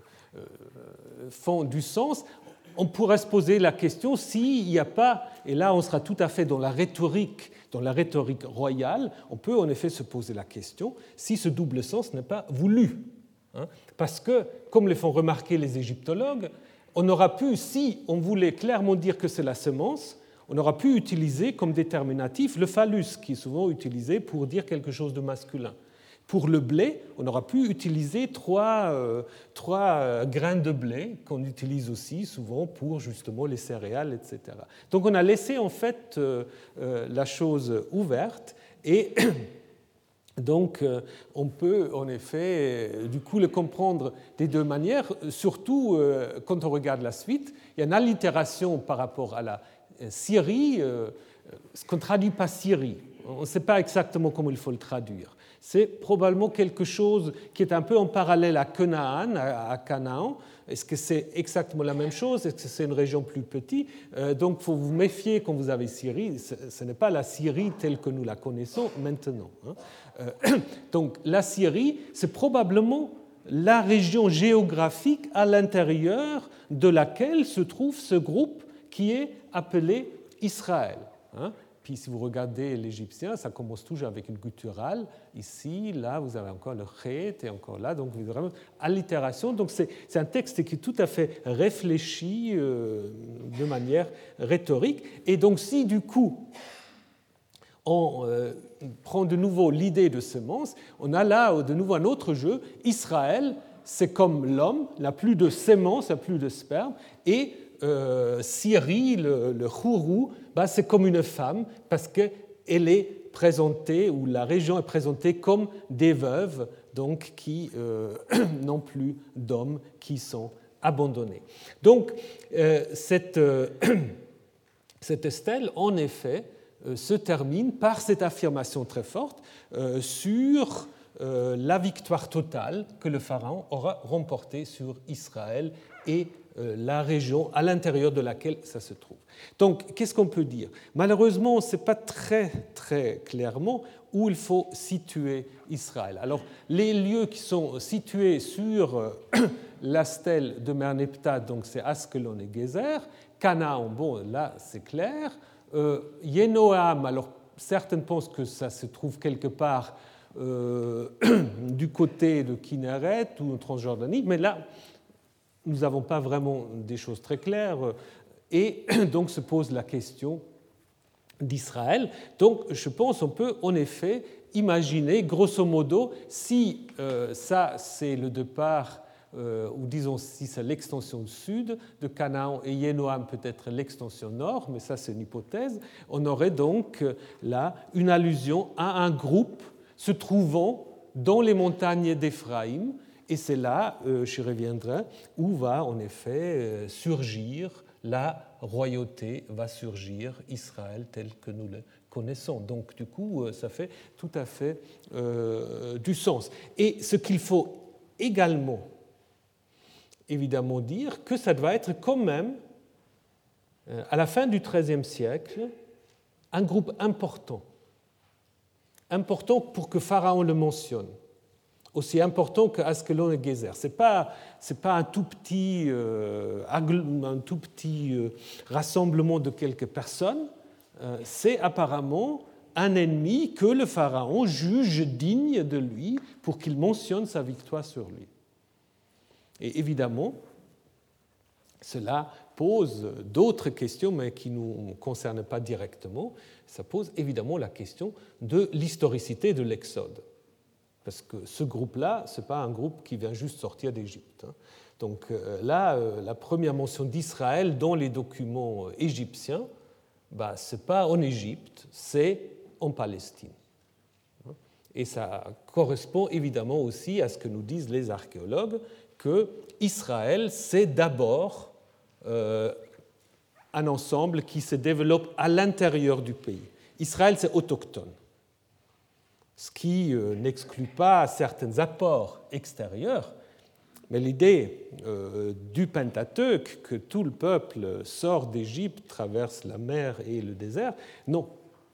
font du sens. On pourrait se poser la question s'il n'y a pas, et là on sera tout à fait dans la rhétorique, dans la rhétorique royale, on peut en effet se poser la question si ce double sens n'est pas voulu. Hein, parce que, comme le font remarquer les égyptologues, on aura pu, si on voulait clairement dire que c'est la semence, on aura pu utiliser comme déterminatif le phallus, qui est souvent utilisé pour dire quelque chose de masculin. Pour le blé, on aura pu utiliser trois, euh, trois euh, grains de blé qu'on utilise aussi souvent pour justement les céréales, et cetera. Donc on a laissé en fait euh, euh, la chose ouverte et donc euh, on peut en effet euh, du coup le comprendre des deux manières, surtout euh, quand on regarde la suite. Il y a une allitération par rapport à la Syrie, euh, ce qu'on ne traduit pas Syrie. On ne sait pas exactement comment il faut le traduire. C'est probablement quelque chose qui est un peu en parallèle à Canaan, à Canaan. Est-ce que c'est exactement la même chose? Est-ce que c'est une région plus petite? Donc, il faut vous méfier quand vous avez Syrie. Ce n'est pas la Syrie telle que nous la connaissons maintenant. Donc, la Syrie, c'est probablement la région géographique à l'intérieur de laquelle se trouve ce groupe qui est appelé Israël. Puis si vous regardez l'égyptien, ça commence toujours avec une gutturale. Ici, là, vous avez encore le chet et encore là, donc vous avez vraiment allitération. Donc c'est, c'est un texte qui est tout à fait réfléchi euh, de manière rhétorique. Et donc si du coup on euh, prend de nouveau l'idée de semence, on a là de nouveau un autre jeu. Israël, c'est comme l'homme, n'a plus de sémence, n'a plus de sperme, et Euh, Syrie, le, le Khourou, bah, c'est comme une femme parce qu'elle est présentée, ou la région est présentée comme des veuves donc, qui euh, n'ont plus d'hommes, qui sont abandonnés. Donc, euh, cette, euh, cette stèle, en effet, euh, se termine par cette affirmation très forte euh, sur euh, la victoire totale que le pharaon aura remportée sur Israël et la région à l'intérieur de laquelle ça se trouve. Donc, qu'est-ce qu'on peut dire? Malheureusement, on ne sait pas très, très clairement où il faut situer Israël. Alors, les lieux qui sont situés sur la stèle de Merneptah, donc c'est Askelon et Gézer. Canaan, bon, là, c'est clair. Euh, Yénoam, alors, certains pensent que ça se trouve quelque part euh, du côté de Kinneret ou en Transjordanie, mais là, nous n'avons pas vraiment des choses très claires, et donc se pose la question d'Israël. Donc je pense qu'on peut en effet imaginer, grosso modo, si euh, ça c'est le départ, euh, ou disons si c'est l'extension sud de Canaan, et Yénoam peut-être l'extension nord, mais ça c'est une hypothèse, on aurait donc là une allusion à un groupe se trouvant dans les montagnes d'Éphraïm. Et c'est là, euh, je reviendrai, où va en effet euh, surgir la royauté, va surgir Israël tel que nous le connaissons. Donc du coup, euh, ça fait tout à fait euh, du sens. Et ce qu'il faut également, évidemment, dire, que ça doit être quand même, euh, à la fin du treizième siècle, un groupe important. Important pour que Pharaon le mentionne. Aussi important que Askelon et Gézer. Ce n'est pas, c'est pas un tout petit, euh, un tout petit euh, rassemblement de quelques personnes, euh, c'est apparemment un ennemi que le pharaon juge digne de lui pour qu'il mentionne sa victoire sur lui. Et évidemment, cela pose d'autres questions, mais qui ne nous concernent pas directement. Ça pose évidemment la question de l'historicité de l'Exode. Parce que ce groupe-là, ce n'est pas un groupe qui vient juste sortir d'Égypte. Donc là, la première mention d'Israël dans les documents égyptiens, bah, ce n'est pas en Égypte, c'est en Palestine. Et ça correspond évidemment aussi à ce que nous disent les archéologues, que Israël, c'est d'abord euh, un ensemble qui se développe à l'intérieur du pays. Israël, c'est autochtone, ce qui euh, n'exclut pas certains apports extérieurs, mais l'idée euh, du Pentateuque, que tout le peuple sort d'Égypte, traverse la mer et le désert, non.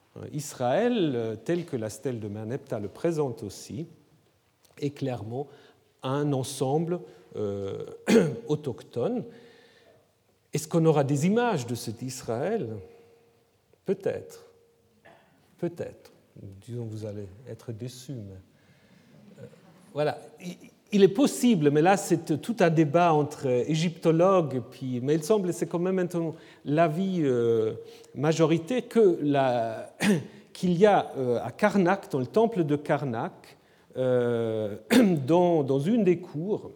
Israël, tel que la stèle de Merneptah le présente aussi, est clairement un ensemble euh, autochtone. Est-ce qu'on aura des images de cet Israël? Peut-être. Peut-être. Disons, vous allez être déçus. Mais... Voilà. Il est possible, mais là c'est tout un débat entre égyptologues, puis, mais il semble, c'est quand même maintenant l'avis euh, majorité, que la, qu'il y a euh, à Karnak, dans le temple de Karnak, euh, dans, dans une des cours,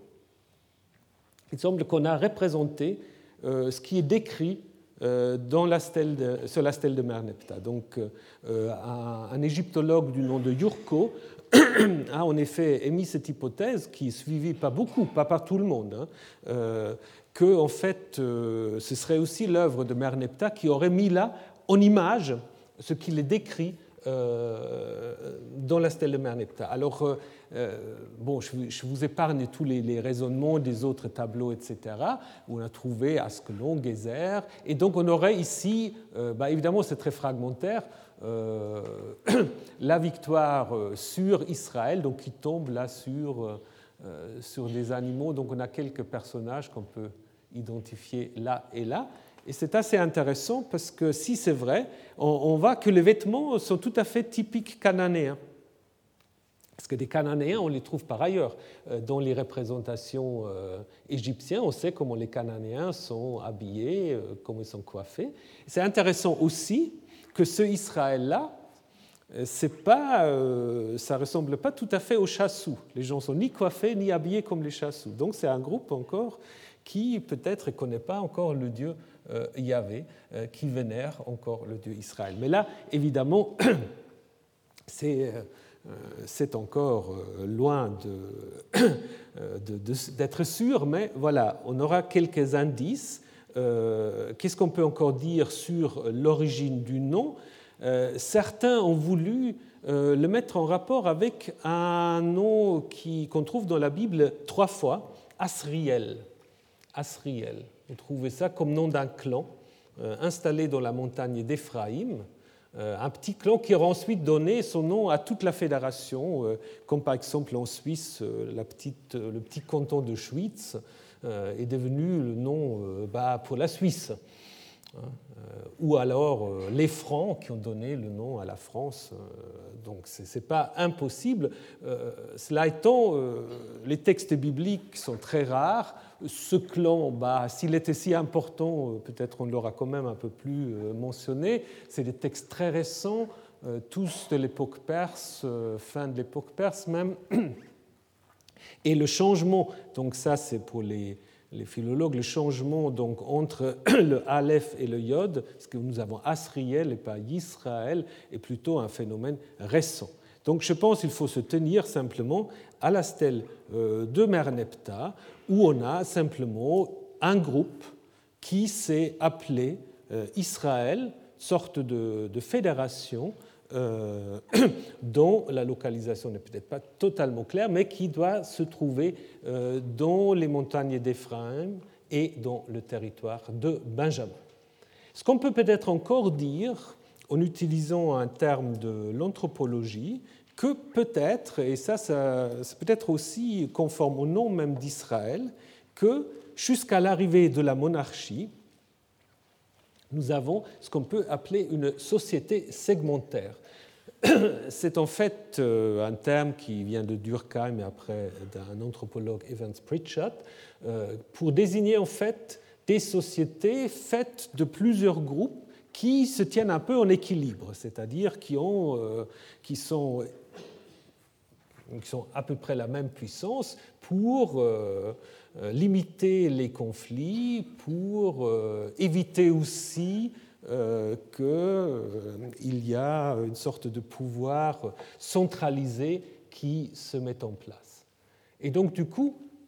il semble qu'on a représenté euh, ce qui est décrit euh, dans la stèle de, sur la stèle de Merneptah. Donc euh, un, un égyptologue du nom de Yurko a en effet émis cette hypothèse, qui est suivie pas beaucoup, pas par tout le monde, hein, euh, que en fait, euh, ce serait aussi l'œuvre de Merneptah qui aurait mis là en image ce qu'il est décrit euh, dans la stèle de Merneptah. Alors, euh, bon, je, je vous épargne tous les, les raisonnements des autres tableaux, et cetera, où on a trouvé Askelon, Gézer, et donc on aurait ici, euh, bah, évidemment c'est très fragmentaire, Euh, la victoire sur Israël, donc qui tombe là sur, euh, sur des animaux. Donc on a quelques personnages qu'on peut identifier là et là. Et c'est assez intéressant parce que si c'est vrai, on, on voit que les vêtements sont tout à fait typiques cananéens. Parce que des Cananéens, on les trouve par ailleurs dans les représentations euh, égyptiennes. On sait comment les Cananéens sont habillés, euh, comment ils sont coiffés. C'est intéressant aussi que ce Israël-là, c'est pas, euh, ça ne ressemble pas tout à fait aux chassous. Les gens ne sont ni coiffés ni habillés comme les chassous. Donc c'est un groupe encore qui peut-être ne connaît pas encore le Dieu euh, Yahvé, euh, qui vénère encore le Dieu Israël. Mais là, évidemment, c'est, euh, c'est encore euh, loin de, de, de, d'être sûr, mais voilà, on aura quelques indices. Euh, qu'est-ce qu'on peut encore dire sur l'origine du nom? euh, Certains ont voulu euh, le mettre en rapport avec un nom qui, qu'on trouve dans la Bible trois fois, Asriel. Asriel. Vous trouvez ça comme nom d'un clan euh, installé dans la montagne d'Éphraïm, euh, un petit clan qui aura ensuite donné son nom à toute la fédération, euh, comme par exemple en Suisse, euh, la petite, euh, le petit canton de Schwyz est devenu le nom bah, pour la Suisse. Ou alors les Francs qui ont donné le nom à la France. Donc ce n'est pas impossible. Cela étant, les textes bibliques sont très rares. Ce clan, bah, s'il était si important, peut-être on l'aura quand même un peu plus mentionné. C'est des textes très récents, tous de l'époque perse, fin de l'époque perse même. Et le changement, donc ça c'est pour les, les philologues, le changement donc entre le Aleph et le Yod, parce que nous avons Asriel et pas Yisraël, est plutôt un phénomène récent. Donc je pense qu'il faut se tenir simplement à la stèle de Merneptah, où on a simplement un groupe qui s'est appelé Israël, sorte de, de fédération, Euh, dont la localisation n'est peut-être pas totalement claire, mais qui doit se trouver euh, dans les montagnes d'Éphraïm et dans le territoire de Benjamin. Ce qu'on peut peut-être encore dire, en utilisant un terme de l'anthropologie, que peut-être, et ça, ça c'est peut-être aussi conforme au nom même d'Israël, que jusqu'à l'arrivée de la monarchie, nous avons ce qu'on peut appeler une société segmentaire. C'est en fait un terme qui vient de Durkheim et après d'un anthropologue Evans Pritchard pour désigner en fait des sociétés faites de plusieurs groupes qui se tiennent un peu en équilibre, c'est-à-dire qui, ont, qui, sont, qui sont à peu près la même puissance pour limiter les conflits, pour éviter aussi euh, qu'il euh, y a une sorte de pouvoir centralisé qui se met en place. Et donc, du coup,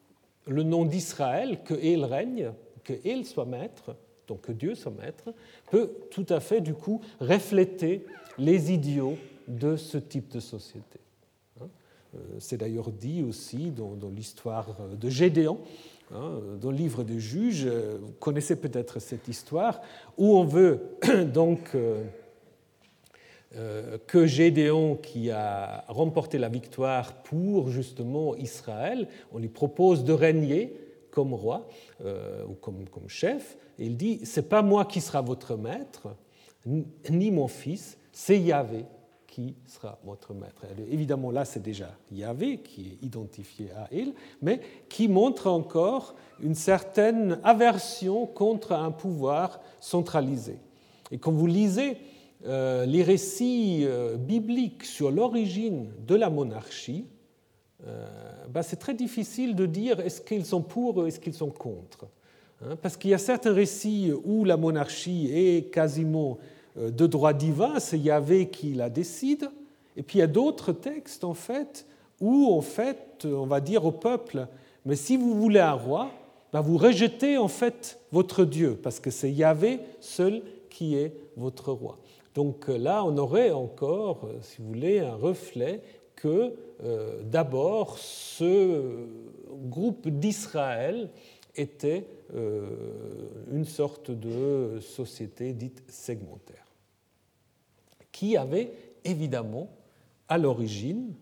le nom d'Israël, que El règne, que El soit maître, donc que Dieu soit maître, peut tout à fait du coup refléter les idéaux de ce type de société. C'est d'ailleurs dit aussi dans, dans l'histoire de Gédéon, hein, dans le livre des Juges. Vous connaissez peut-être cette histoire, où on veut donc euh, euh, que Gédéon, qui a remporté la victoire pour justement Israël, on lui propose de régner comme roi euh, ou comme, comme chef. Et il dit, c'est pas moi qui sera votre maître, ni mon fils, c'est Yahvé qui sera votre maître. Évidemment, là, c'est déjà Yahvé qui est identifié à El, mais qui montre encore une certaine aversion contre un pouvoir centralisé. Et quand vous lisez euh, les récits euh, bibliques sur l'origine de la monarchie, euh, ben, c'est très difficile de dire est-ce qu'ils sont pour ou est-ce qu'ils sont contre. Hein, parce qu'il y a certains récits où la monarchie est quasiment de droit divin, c'est Yahvé qui la décide, et puis il y a d'autres textes en fait où en fait on va dire au peuple, mais si vous voulez un roi, ben vous rejetez en fait votre Dieu, parce que c'est Yahvé seul qui est votre roi. Donc là on aurait encore, si vous voulez, un reflet que euh, d'abord ce groupe d'Israël était euh, une sorte de société dite segmentaire, qui avait évidemment à l'origine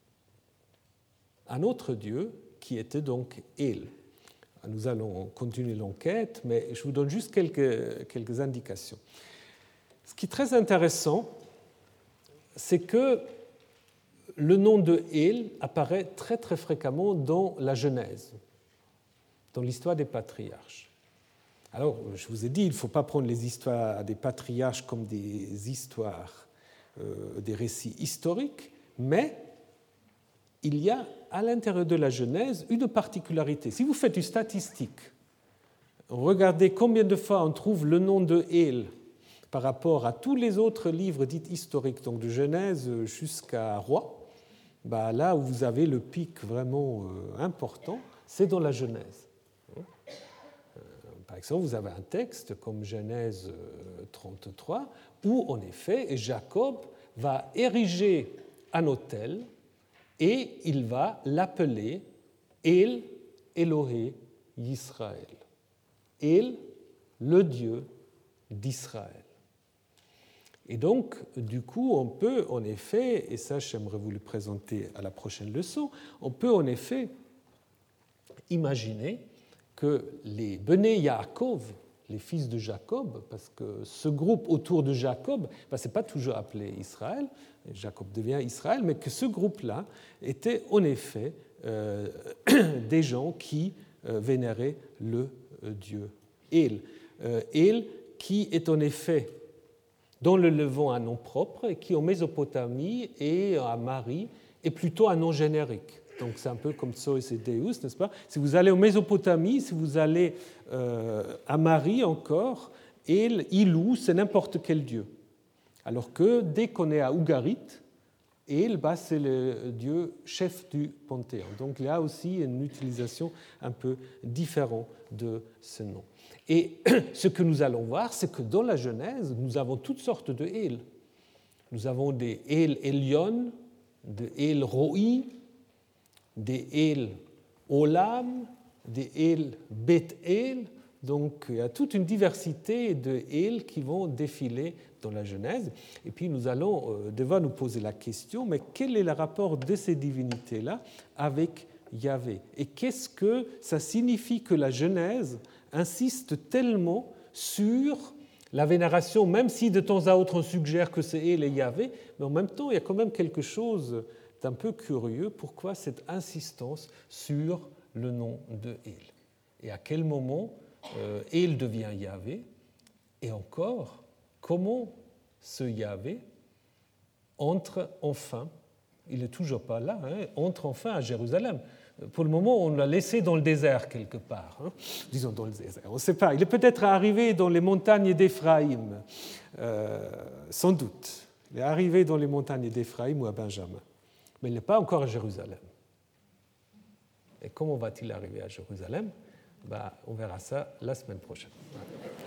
un autre Dieu qui était donc El. Nous allons continuer l'enquête, mais je vous donne juste quelques, quelques indications. Ce qui est très intéressant, c'est que le nom de El apparaît très très fréquemment dans la Genèse, dans l'histoire des patriarches. Alors, je vous ai dit, il ne faut pas prendre les histoires des patriarches comme des histoires, euh, des récits historiques, mais il y a à l'intérieur de la Genèse une particularité. Si vous faites une statistique, regardez combien de fois on trouve le nom de El par rapport à tous les autres livres dits historiques, donc de Genèse jusqu'à Roi, bah là où vous avez le pic vraiment euh, important, c'est dans la Genèse. Par exemple, vous avez un texte comme Genèse trente-trois, où en effet Jacob va ériger un autel et il va l'appeler El Elohé Yisraël. El, le Dieu d'Israël. Et donc, du coup, on peut en effet, et ça j'aimerais vous le présenter à la prochaine leçon, on peut en effet imaginer que les Bené Yaakov, les fils de Jacob, parce que ce groupe autour de Jacob, ben, ce n'est pas toujours appelé Israël, Jacob devient Israël, mais que ce groupe-là était en effet euh, des gens qui euh, vénéraient le euh, Dieu El. Euh, El qui est en effet dans le Levant un nom propre et qui en Mésopotamie et à Marie est plutôt un nom générique. Donc c'est un peu comme Zois et Deus, n'est-ce pas? Si vous allez en Mésopotamie, si vous allez euh, à Marie encore, El, Ilou, c'est n'importe quel dieu. Alors que dès qu'on est à Ougarit, El, bah, c'est le dieu chef du panthéon. Donc il y a aussi une utilisation un peu différente de ce nom. Et ce que nous allons voir, c'est que dans la Genèse, nous avons toutes sortes de El. Nous avons des El Elyon, des El Roi, des El Olam, des El Bet-El. Donc il y a toute une diversité de El qui vont défiler dans la Genèse. Et puis nous allons euh, devoir nous poser la question, mais quel est le rapport de ces divinités-là avec Yahvé? Et qu'est-ce que ça signifie que la Genèse insiste tellement sur la vénération, même si de temps à autre on suggère que c'est El et Yahvé, mais en même temps il y a quand même quelque chose d'un peu curieux. Pourquoi cette insistance sur le nom de El? Et à quel moment euh, El devient Yahvé? Et encore, comment ce Yahvé entre enfin, il n'est toujours pas là, hein, entre enfin à Jérusalem? Pour le moment, on l'a laissé dans le désert quelque part. Hein. Disons dans le désert, on ne sait pas. Il est peut-être arrivé dans les montagnes d'Éphraïm, euh, sans doute. Il est arrivé dans les montagnes d'Éphraïm ou à Benjamin. Mais il n'est pas encore à Jérusalem. Et comment va-t-il arriver à Jérusalem? Ben, on verra ça la semaine prochaine.